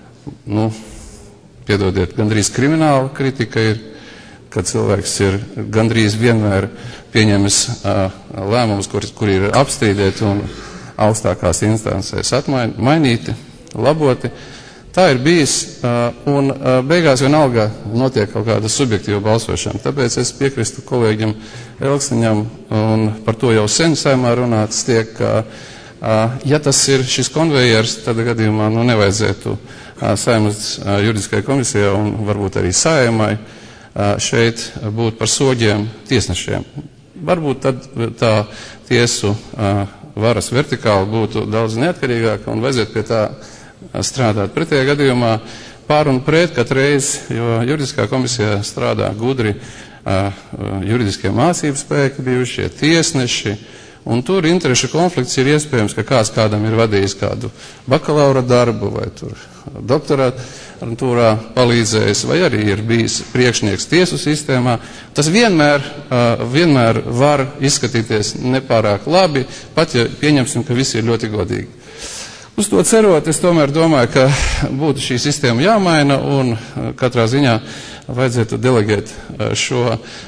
piedodiet, gandrīz krimināla kritika ir, kad cilvēks ir gandrīz vienmēr pieņemis lēmumus, kur ir apstrīdēti un augstākās instancēs mainīti, laboti. Tā ir bijis, un beigās vienalga notiek kaut kāda subjektīva balsošana. Tāpēc es piekristu kolēģim Elksniņam, un par to jau sen Saeimā runāts tiek, ka, ja tas ir šis konvejers, tad gadījumā nevajadzētu Saeimas juridiskajai komisijai un varbūt arī Saeimai šeit būt par soģiem tiesnešiem. Varbūt tad tā tiesu varas vertikāli būtu daudz neatkarīgāka un vajadzētu pie tā strādāt. Pretējā gadījumā pār un pret katreiz, jo juridiskā komisijā strādā gudri juridiskie mācības spēki bijušie tiesneši, un tur interešu konflikts ir iespējams, ka kāds kādam ir vadījis kādu bakalaura darbu vai tur doktorantūrā palīdzējis, vai arī ir bijis priekšnieks tiesu sistēmā. Tas vienmēr var izskatīties nepārāk labi, pat ja pieņemsim, ka visi ir ļoti godīgi. Uz to cerot, es tomēr domāju, ka būtu šī sistēma jāmaina un katrā ziņā vajadzētu delegēt šo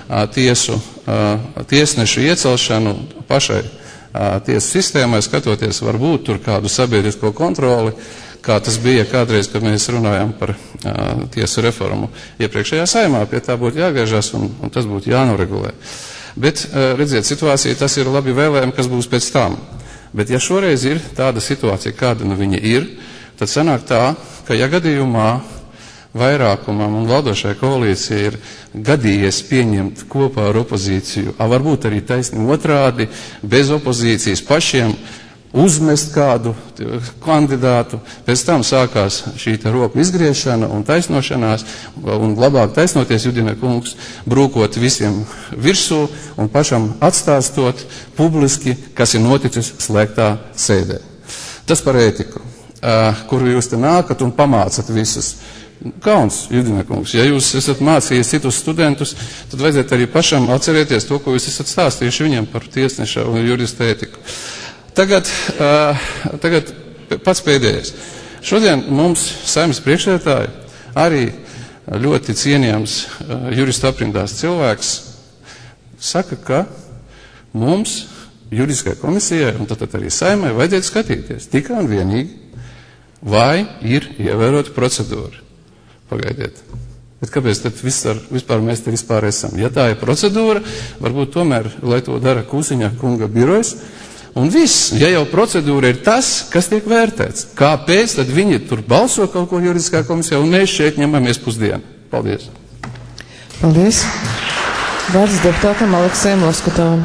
tiesnešu iecelšanu pašai tiesu sistēmai, skatoties varbūt tur kādu sabiedrisko kontroli, kā tas bija kādreiz, kad mēs runājām par tiesu reformu iepriekšējā Saeimā. Pie tā būtu jāgriežas un tas būtu jānoregulē. Bet, redziet, situācija tas ir labi vēlējumi, kas būs pēc tam. Bet ja šoreiz ir tāda situācija, kāda nu viņa ir, tad sanāk tā, ka ja gadījumā vairākumam un valdošai koalīcijai ir gadījies pieņemt kopā ar opozīciju, varbūt arī taisni otrādi, bez opozīcijas pašiem, uzmest kādu kandidātu, pēc tam sākās šī roku izgriešana un taisnošanās, un labāk taisnoties Judina kungs, brūkot visiem virsū un pašam atstāstot publiski, kas ir noticis slēgtā sēdē. Tas par ētiku, kuru jūs te nākat un pamācat visus. Kauns, Judina kungs, ja jūs esat mācījis citus studentus, tad vajadzētu arī pašam atcerēties to, ko jūs esat stāstījuši viņam par tiesneša un jurista ētiku. Tagad pats pēdējais. Šodien mums Saeimas priekšsēdētāji arī ļoti cienījams juristu aprindās cilvēks saka, ka mums, juridiskajai komisijai un tad arī Saeimai vajadzētu skatīties tikai un vienīgi, vai ir ievērota procedūra. Pagaidiet. Bet kāpēc tad vispār mēs te vispār esam? Ja tā ir procedūra, varbūt tomēr, lai to dara Kūsiņa kunga birojas, un viss, ja jau procedūra ir tas, kas tiek vērtēts, kāpēc tad viņi tur balso kaut ko juridiskā komisijā, un mēs šeit ņemamies pusdienu. Paldies. Paldies. Vārds deputātam Aleksējam Loskotavam.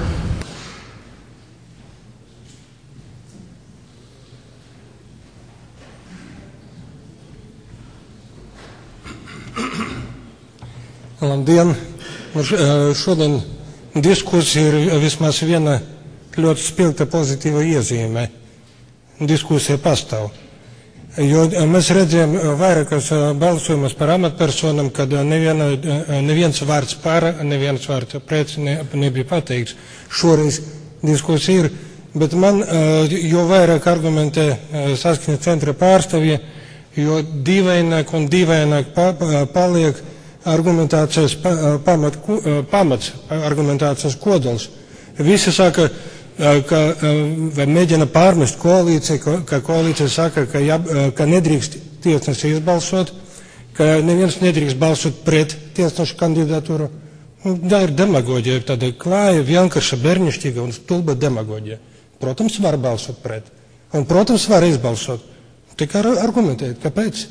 Labdien! Šodien diskusija ir vismaz viena ļoti spilgta pozitīva iezīme. Diskusija pastāv. Jo mēs redzējām vairākas balsojumus par amatpersonām, kad neviens vārds par, neviens vārds pret nebija pateikts. Šoreiz diskusija ir, bet man jo vairāk argumentē Saskaņas centra pārstāvji, jo dīvaināk un dīvaināk paliek argumentācijas pamats, argumentācijas kodols. Visi saka, vai mēģina pārmest koalīciju, ka koalīcija saka, ka nedrīkst tiesnesi izbalsot, ka neviens nedrīkst balsot pret tiesnešu kandidatūru. Tā ir demagoģija, tāda klāja, vienkārša, bērnišķīga un stulba demagoģija. Protams, var balsot pret. Un, protams, var izbalsot. Tikai argumentēt. Kāpēc?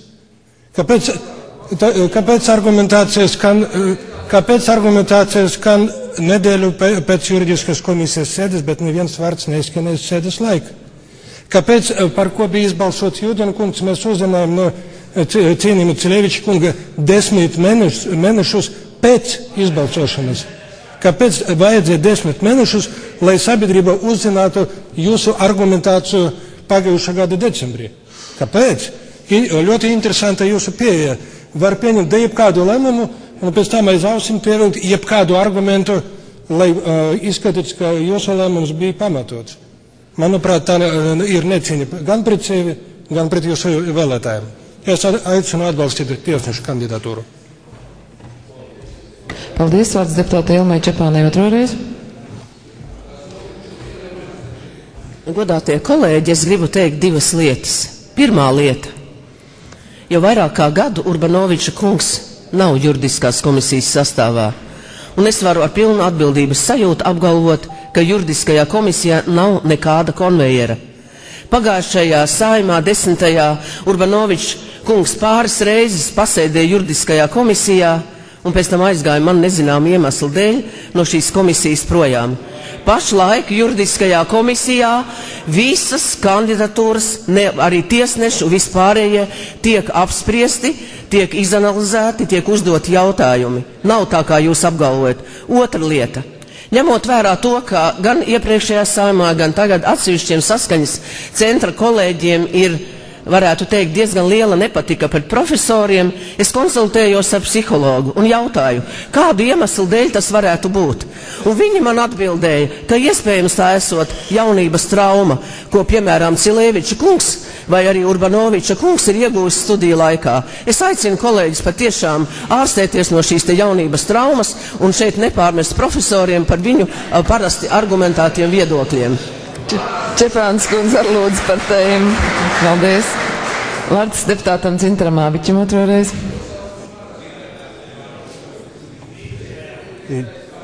Kāpēc argumentācijas skan nedēļu pēc juridiskas komisijas sēdes, bet neviens vārds neizskanēs sēdes laika? Kāpēc, par ko bija izbalsots Judina kungs, mēs uzzinājām no cienījuma Cileviča kunga 10 mēnešus pēc izbalsošanas? Kāpēc vajadzēja 10 mēnešus, lai sabiedrība uzzinātu jūsu argumentāciju pagājušā gada decembrī? Kāpēc? Ļoti interesanta jūsu pieeja. Var pieņemt jebkādu lēmumu un pēc tam aiz ausīm pievilkt jebkādu argumentu, lai izskatīts, ka jūsu lēmums bija pamatots. Manuprāt, tā ir necieņa gan pret sevi, gan pret jūsu vēlētājiem. Es aicinu atbalstīt tiesnešu kandidatūru. Paldies, vārds deputāte Ilmai Čepānai otroreiz. Godātie kolēģi, es gribu teikt divas lietas. Pirmā lieta. Jau vairāk kā gadu Urbanoviča kungs nav juridiskās komisijas sastāvā, un es varu ar pilnu atbildības sajūtu apgalvot, ka juridiskajā komisijā nav nekāda konvejera. Pagājušajā Saeimā 10. Urbanovičs kungs pāris reizes pasēdēja juridiskajā komisijā, un pēc tam aizgāja man nezinām iemeslu dēļ no šīs komisijas projām. Pašlaik juridiskajā komisijā visas kandidatūras, arī tiesnešu vispārējie, tiek apspriesti, tiek izanalizēti, tiek uzdoti jautājumi. Nav tā, kā jūs apgalvojat. Otra lieta. Ņemot vērā to, ka gan iepriekšējā Saeimā, gan tagad atsevišķiem Saskaņas centra kolēģiem ir, varētu teikt, diezgan liela nepatika pret profesoriem, es konsultējos ar psihologu un jautāju, kādu iemeslu dēļ tas varētu būt. Un viņi man atbildēja, ka iespējams tā esot jaunības trauma, ko, piemēram, Cileviča kungs vai arī Urbanoviča kungs ir iegūst studiju laikā. Es aicinu kolēģis patiešām ārstēties no šīs te jaunības traumas un šeit nepārmest profesoriem par viņu parasti argumentētiem viedokļiem. Čepāns kundze ar lūdzu par tēm. Paldies. Vārds deputātam Cintaram Āviķim otroreiz.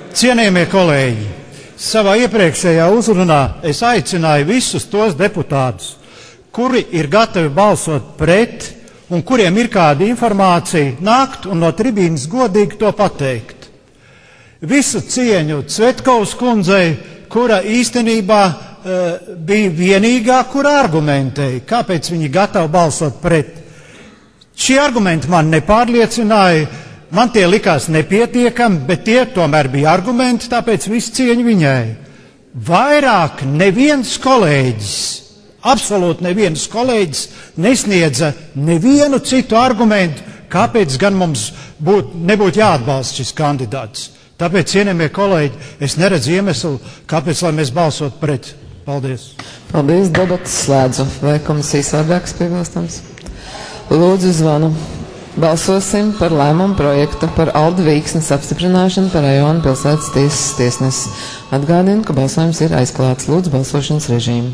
Cienījamie kolēģi, savā iepriekšējā uzrunā es aicināju visus tos deputātus, kuri ir gatavi balsot pret un kuriem ir kāda informācija, nākt un no tribīnas godīgi to pateikt. Visu cieņu Cvetkovas kundzei, kura īstenībā bija vienīgā, kura argumentēja, kāpēc viņi gatavi balsot pret. Šie argumenti man nepārliecināja, man tie likās nepietiekami, bet tie tomēr bija argumenti, tāpēc visu cieņu viņai. Vairāk neviens kolēģis, absolūti neviens kolēģis nesniedza nevienu citu argumentu, kāpēc gan mums nebūtu jāatbalsta šis kandidāts. Tāpēc, cienījamie kolēģi, es neredzu iemeslu, kāpēc, lai mēs balsot pret. Paldies. Paldies, debatas slēdzu. Vai komisijas vārdāks piebilstams? Lūdzu zvanu. Balsosim par lēmumu projektu par Alda Vīksnes apstiprināšanu par rajona pilsētas tiesas tiesnesi. Atgādinu, ka balsojums ir aizklāts. Lūdzu balsošanas režīmu.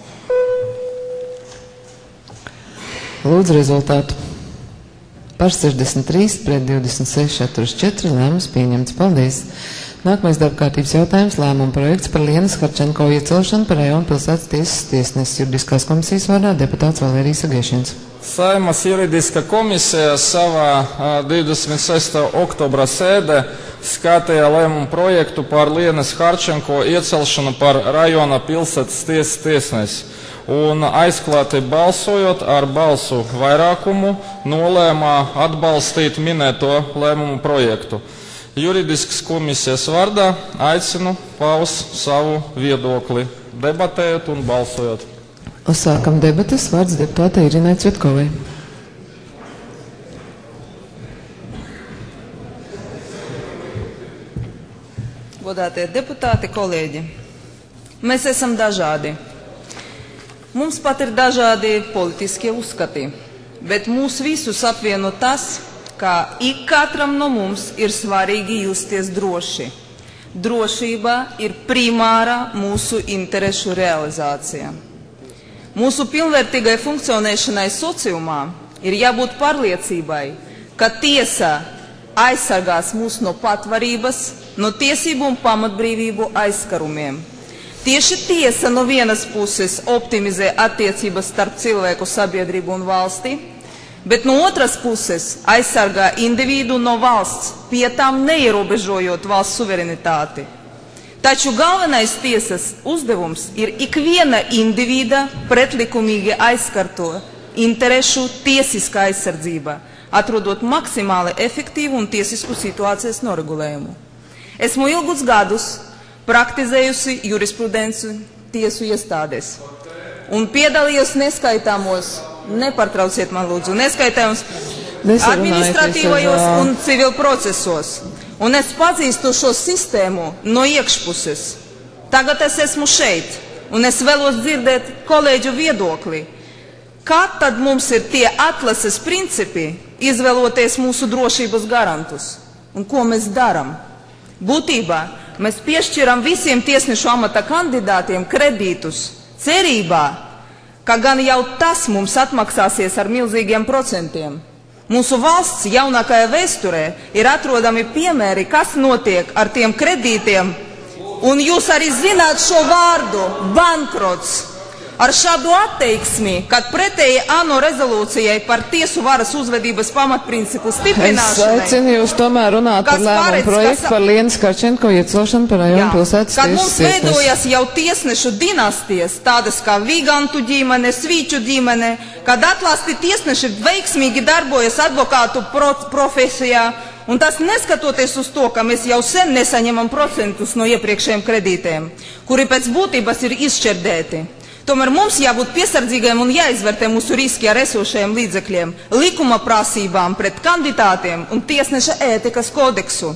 Lūdzu rezultātu. Par 63 pret 26 atturas 4 lēmums pieņemts. Paldies. Nākamais darbkārtības jautājums - lēmuma projekts par Lienas Harčenko iecelšanu par rajona pilsētas tiesas tiesnesi. Juridiskās komisijas vārdā deputāts Valērijas Agēšins. Saimas juridiska komisija savā 26. oktobra sēdē skatīja lēmumu projektu par Lienas Harčenko iecelšanu par rajona pilsētas tiesas tiesnesi. Un aizklāti balsojot ar balsu vairākumu nolēmā atbalstīt minēto lēmumu projektu. Juridiskas komisijas vārdā aicinu paust savu viedokli, debatējot un balsojot. Uzsākam debates. Vārds deputātei Irinai Cvetkovai. Godātie deputāti, kolēģi, mēs esam dažādi. Mums pat ir dažādi politiskie uzskati, bet mūs visus apvieno tas, ka ik katram no mums ir svarīgi justies droši. Drošība ir primāra mūsu interešu realizācija. Mūsu pilnvērtīgai funkcionēšanai sociumā ir jābūt pārliecībai, ka tiesa aizsargās mūs no patvarības, no tiesību un pamatbrīvību aizskarumiem. Tieši tiesa no vienas puses optimizē attiecības starp cilvēku, sabiedrību un valsti, bet no otras puses aizsargā individu no valsts, pie tām neierobežojot valsts suverenitāti. Taču galvenais tiesas uzdevums ir ikviena individa pretlikumīgi aizskarto interešu tiesiskā aizsardzība, atrodot maksimāli efektīvu un tiesisku situācijas noregulējumu. Esmu ilgus gadus praktizējusi jurisprudenci tiesu iestādēs un piedalījos neskaitāmos, nepārtrauciet man lūdzu, neskaitāmos administratīvajos un civil procesos. Un es pazīstu šo sistēmu no iekšpuses. Tagad es esmu šeit, un es vēlos dzirdēt kolēģu viedokli. Kā tad mums ir tie atlases principi, izvēloties mūsu drošības garantus? Un ko mēs darām? Būtībā mēs piešķiram visiem tiesnešu amata kandidātiem kredītus, cerībā, ka gan jau tas mums atmaksāsies ar milzīgiem procentiem. Mūsu valsts jaunākajā vēsturē ir atrodami piemēri, kas notiek ar tiem kredītiem, un jūs arī zināt šo vārdu - bankrots. Ar šādu atteiksmi, kad pretēji ANO rezolūcijai par tiesu varas uzvedības pamatprincipu stiprināšanai. Es aicinu jūs tomēr runāt par lēmumu projektu par Lienas Harčenko iecelšanu par rajona pilsētas tiesas tiesnesi. Kad mums veidojas jau tiesnešu dinastijas, tādas kā Vigantu ģimene, Svīču ģimene, kad atlasti tiesneši veiksmīgi darbojas advokātu profesijā, un tas neskatoties uz to, ka mēs jau sen nesaņemam procentus no iepriekšējiem kredītiem, kuri pēc būtības ir izšķērdēti. Tomēr mums jābūt piesardzīgiem un jāizvērtē mūsu riski ar esošajiem līdzekļiem, likuma prasībām pret kandidātiem un tiesneša ētikas kodeksu.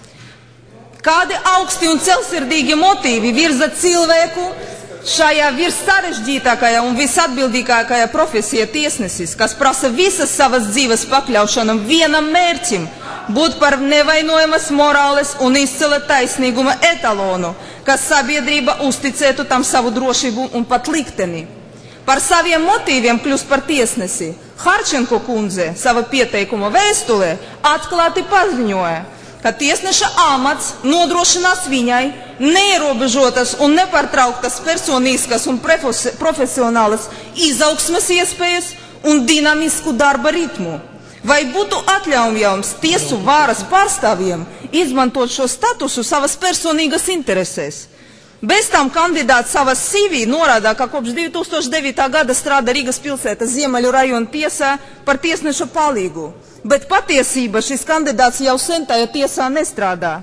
Kādi augsti un celsirdīgi motīvi virza cilvēku šajā vissarežģītākajā un visatbildīgākajā profesijā tiesnesis, kas prasa visas savas dzīves pakļaušanam vienam mērķim, būt par nevainojamas morāles un izcila taisnīguma etalonu, kas sabiedrība uzticētu tam savu drošību un pat likteni. Par saviem motīviem kļūst par tiesnesi. Harčenko kundze sava pieteikuma vēstulē atklāti paziņoja, ka tiesneša amats nodrošinās viņai neierobežotas un nepārtrauktas personiskas un profesionālas izaugsmes iespējas un dinamisku darba ritmu. Vai būtu atļaujams tiesu vāras pārstāvjiem izmantot šo statusu savas personīgas interesēs? Bez tam kandidāts savas CV norādā, ka kopš 2009. gada strādā Rīgas pilsētas Ziemeļu rajona tiesā par tiesneša palīgu. Bet patiesībā šis kandidāts jau sen tajā tiesā nestrādā.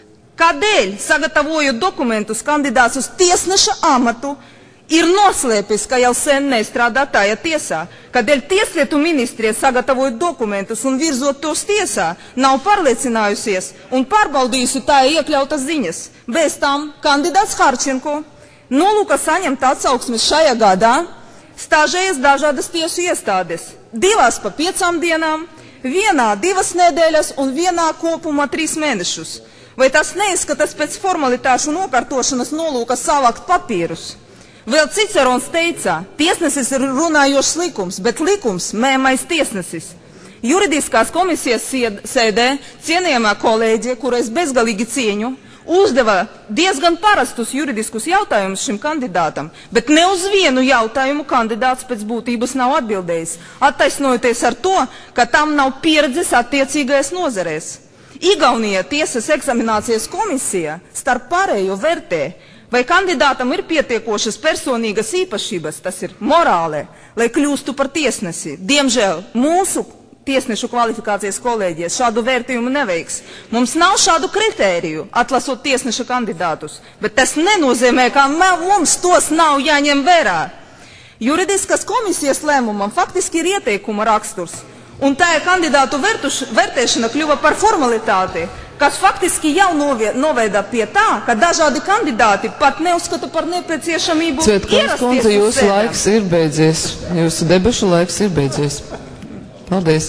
Kādēļ, sagatavojot dokumentus, kandidāts uz tiesneša amatu ir noslēpis, ka jau sen nestrādā tajā tiesā? Kādēļ Tieslietu ministrija, sagatavojot dokumentus un virzot tos tiesā, nav pārliecinājusies un pārbaudījusi tajā iekļautas ziņas? Bez tam kandidāts Harčenko nolūka saņemt atsauksmes šajā gadā stāžējas dažādas tiesu iestādes, 2 pa 5 dienām, vienā 2 nedēļas un vienā kopumā 3 mēnešus. Vai tas neizskatās pēc formalitāšu nokārtošanas nolūka savākt papīrus? Vēl Cicerons teica, tiesnesis ir runājošs likums, bet likums mēmais tiesnesis. Juridiskās komisijas sēdē cienījamā kolēģe, kuru es bezgalīgi cieņu, uzdeva diezgan parastus juridiskus jautājumus šim kandidātam, bet ne uz vienu jautājumu kandidāts pēc būtības nav atbildējis, attaisnojoties ar to, ka tam nav pieredzes attiecīgajās nozarēs. Igaunija tiesas eksaminācijas komisija starp pārējo vērtē, vai kandidātam ir pietiekošas personīgas īpašības, tas ir morālē, lai kļūstu par tiesnesi. Diemžēl mūsu tiesnešu kvalifikācijas kolēģijas šādu vērtījumu neveiks. Mums nav šādu kritēriju, atlasot tiesneša kandidātus, bet tas nenozīmē, ka mums tos nav jāņem vērā. Juridiskas komisijas lēmumam faktiski ir ieteikuma raksturs, un tā kandidātu vērtēšana kļuva par formalitāti, kas faktiski jau noveda pie tā, ka dažādi kandidāti pat neuzskata par nepieciešamību Cvetkovas kundze, jūsu laiks ir beidzies. Jūsu debašu laiks ir beidzies. Paldies.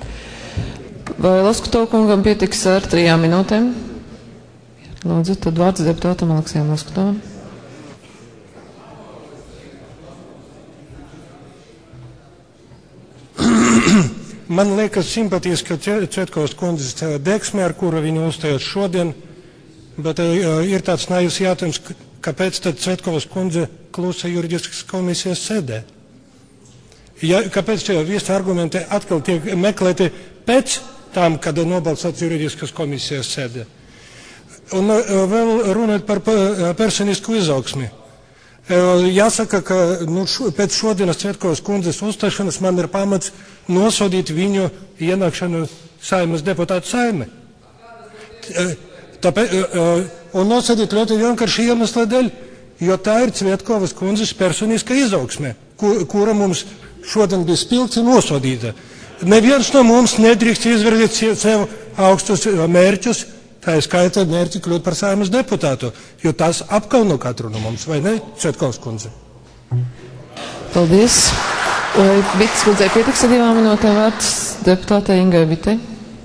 Vai Laskuto kungam pietiks ar 3 minūtēm? Lūdzu, tad vārds deputātam Aleksijam Laskutovam. Man liekas simpatiska Cvetkovas kundzes deksme, ar kuru viņa uzstājās šodien, bet ir tāds naivs jautājums, kāpēc tad Cvetkovas kundze klusa juridiskas komisijas sēdē? Kāpēc šie visi argumenti atkal tiek meklēti pēc tam, kad nobalsots juridiskas komisijas sēdē? Un vēl runāt par personisku izaugsmi. Jāsaka, ka pēc šodienas Cvetkovas kundzes uzstāšanas man ir pamats nosodīt viņu ienākšanu Saeimas deputātu Saeimē. Un nosodīt ļoti vienkārši iemesla dēļ, jo tā ir Cvetkovas kundzes personiska izaugsme, kura mums šodien bija spilgti nosodīta. Neviens no mums nedrīkst izvirzīt sev augstus mērķus, tā ir skaita mērķi kļūt par Saeimas deputātu, jo tas apkauno katru no mums, vai ne, Cvetkovas kundze? Paldies. Vai Bites kundzei pietiks ar 2 minūtēm vārds deputātei Ingai Bitei?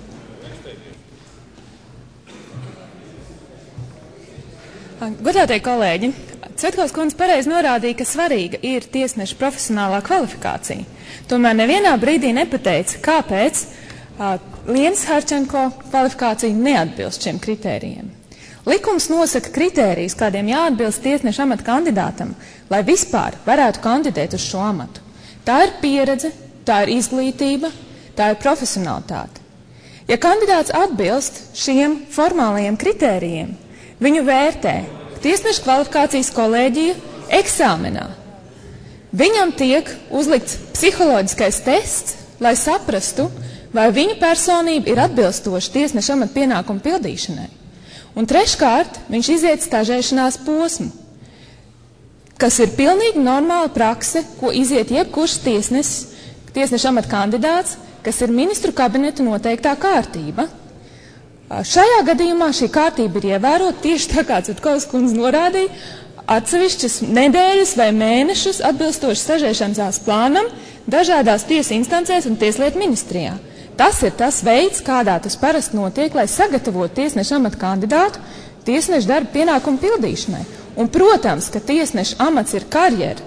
Godātie kolēģi, Cvetkovas kundze pareizi norādīja, ka svarīga ir tiesneša profesionālā kvalifikācija. Tomēr nevienā brīdī nepateica, kāpēc Lienas Harčenko kvalifikācija neatbilst šiem kritērijiem. Likums nosaka kritērijus, kādiem jāatbilst tiesneša amata kandidātam, lai vispār varētu kandidēt uz šo amatu. Tā ir pieredze, tā ir izglītība, tā ir profesionalitāte. Ja kandidāts atbilst šiem formālajiem kritērijiem, viņu vērtē tiesneša kvalifikācijas kolēģija eksāmenā. Viņam tiek uzlikts psiholoģiskais tests, lai saprastu, vai viņa personība ir atbilstoša tiesneša amata pienākumu pildīšanai. Un treškārt, viņš iziet stažēšanās posmu, kas ir pilnīgi normāla prakse, ko iziet jebkurš tiesneša amata kandidāts, kas ir ministru kabineta noteiktā kārtība. Šajā gadījumā šī kārtība ir ievērota tieši tā, kā Cvetkovas kundze norādīja, atsevišķas nedēļas vai mēnešus atbilstoši stažēšanās plānam dažādās tiesu instancēs un tieslietu ministrijā. Tas ir tas veids, kādā tas parasti notiek, lai sagatavotu tiesneša amata kandidātu tiesneša darba pienākumu pildīšanai. Un, protams, ka tiesneša amats ir karjera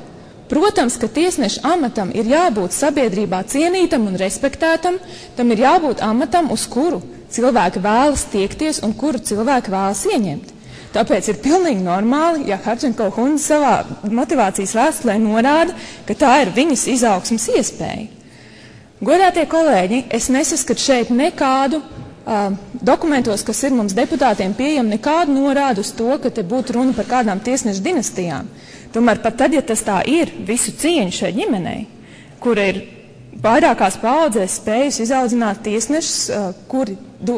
Protams, ka tiesneša amatam ir jābūt sabiedrībā cienītam un respektētam, tam ir jābūt amatam, uz kuru cilvēki vēlas tiekties un kuru cilvēki vēlas ieņemt. Tāpēc ir pilnīgi normāli, ja Harčenko kundze savā motivācijas vēstulē norāda, ka tā ir viņas izaugsmes iespēja. Godātie kolēģi, es nesaskatu šeit nekādu dokumentos, kas ir mums deputātiem pieejami, nekādu norādu uz to, ka te būtu runa par kādām tiesnešu dinastijām. Tomēr pat tad, ja tas tā ir, visu cieņu šai ģimenei, kura ir vairākās paudzēs spējusi izaudzināt tiesnešus, kuri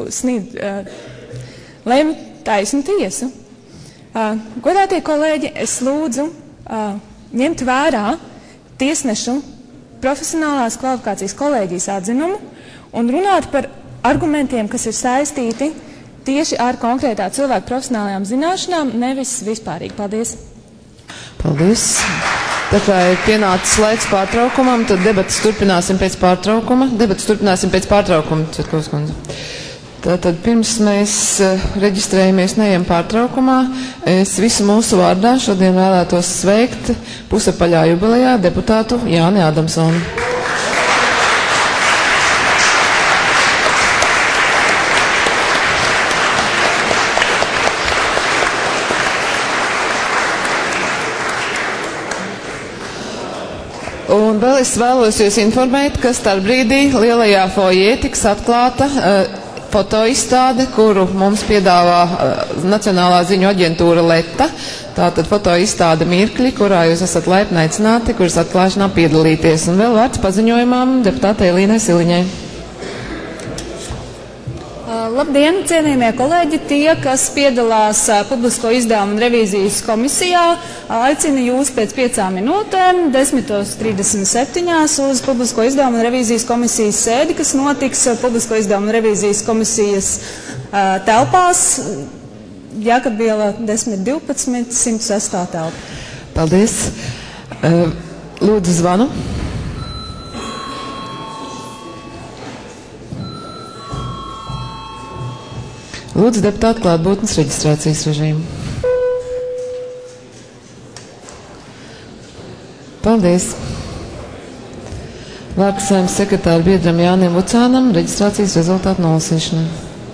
lemj taisnu tiesu. Godātie kolēģi, es lūdzu ņemt vērā tiesnešu profesionālās kvalifikācijas kolēģijas atzinumu un runāt par argumentiem, kas ir saistīti tieši ar konkrētā cilvēka profesionālajām zināšanām, nevis vispārīgi. Paldies! Paldies! Tā kā ir pienācis laiks pārtraukumam, tad debatas turpināsim pēc pārtraukuma. Cvetkovas kundze. Tātad pirms mēs reģistrējamies neejam pārtraukumā, es visu mūsu vārdā šodien vēlētos sveikt pusapaļā jubilejā deputātu Jāni Adamsonu. Un vēl es vēlos jūs informēt, ka starp brīdī lielajā fojē tiks atklāta fotoizstāde, kuru mums piedāvā Nacionālā ziņu aģentūra Leta. Tātad fotoizstāde Mirkļi, kurā jūs esat laipni aicināti, kuras atklāšanā piedalīties. Un vēl vārds paziņojumam deputātei Līnai Siliņai. Labdien, cienījamie kolēģi, tie, kas piedalās Publisko izdevumu un revīzijas komisijā, aicinu jūs pēc 5 minūtēm, 10:37 uz Publisko izdevumu un revīzijas komisijas sēdi, kas notiks Publisko izdevumu un revīzijas komisijas telpās, Jākapviela 1012, 106. telpa. Paldies. Lūdzu zvanu. Lūdzu deputātu klātbūtnes reģistrācijas režīmu. Paldies. Vārds Saeimas sekretāra biedram Jānim Vucānam reģistrācijas rezultātu nolasīšanai.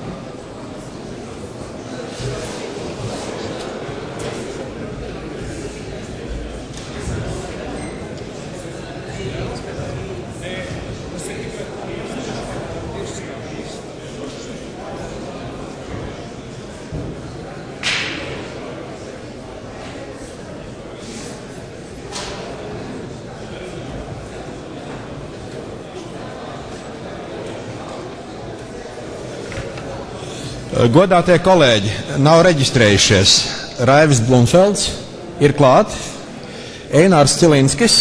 Godātie kolēģi, nav reģistrējušies. Raivis Blumfelds ir klāt. Einārs Cilinskis.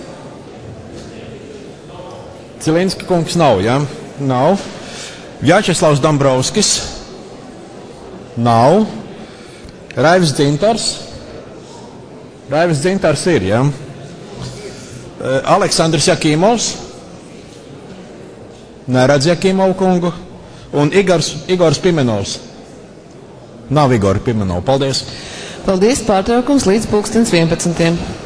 Cilinski kungs nav, ja? Nav. Vjačeslavs Dombrovskis. Nav. Raivis Dzintars. Raivis Dzintars ir, ja? Aleksandrs Jakīmovs. Neredz Jakīmovu kungu. Un Igors Pimenovs. Nav Igora Pimenova. Paldies. Paldies, pārtraukums līdz 11:00.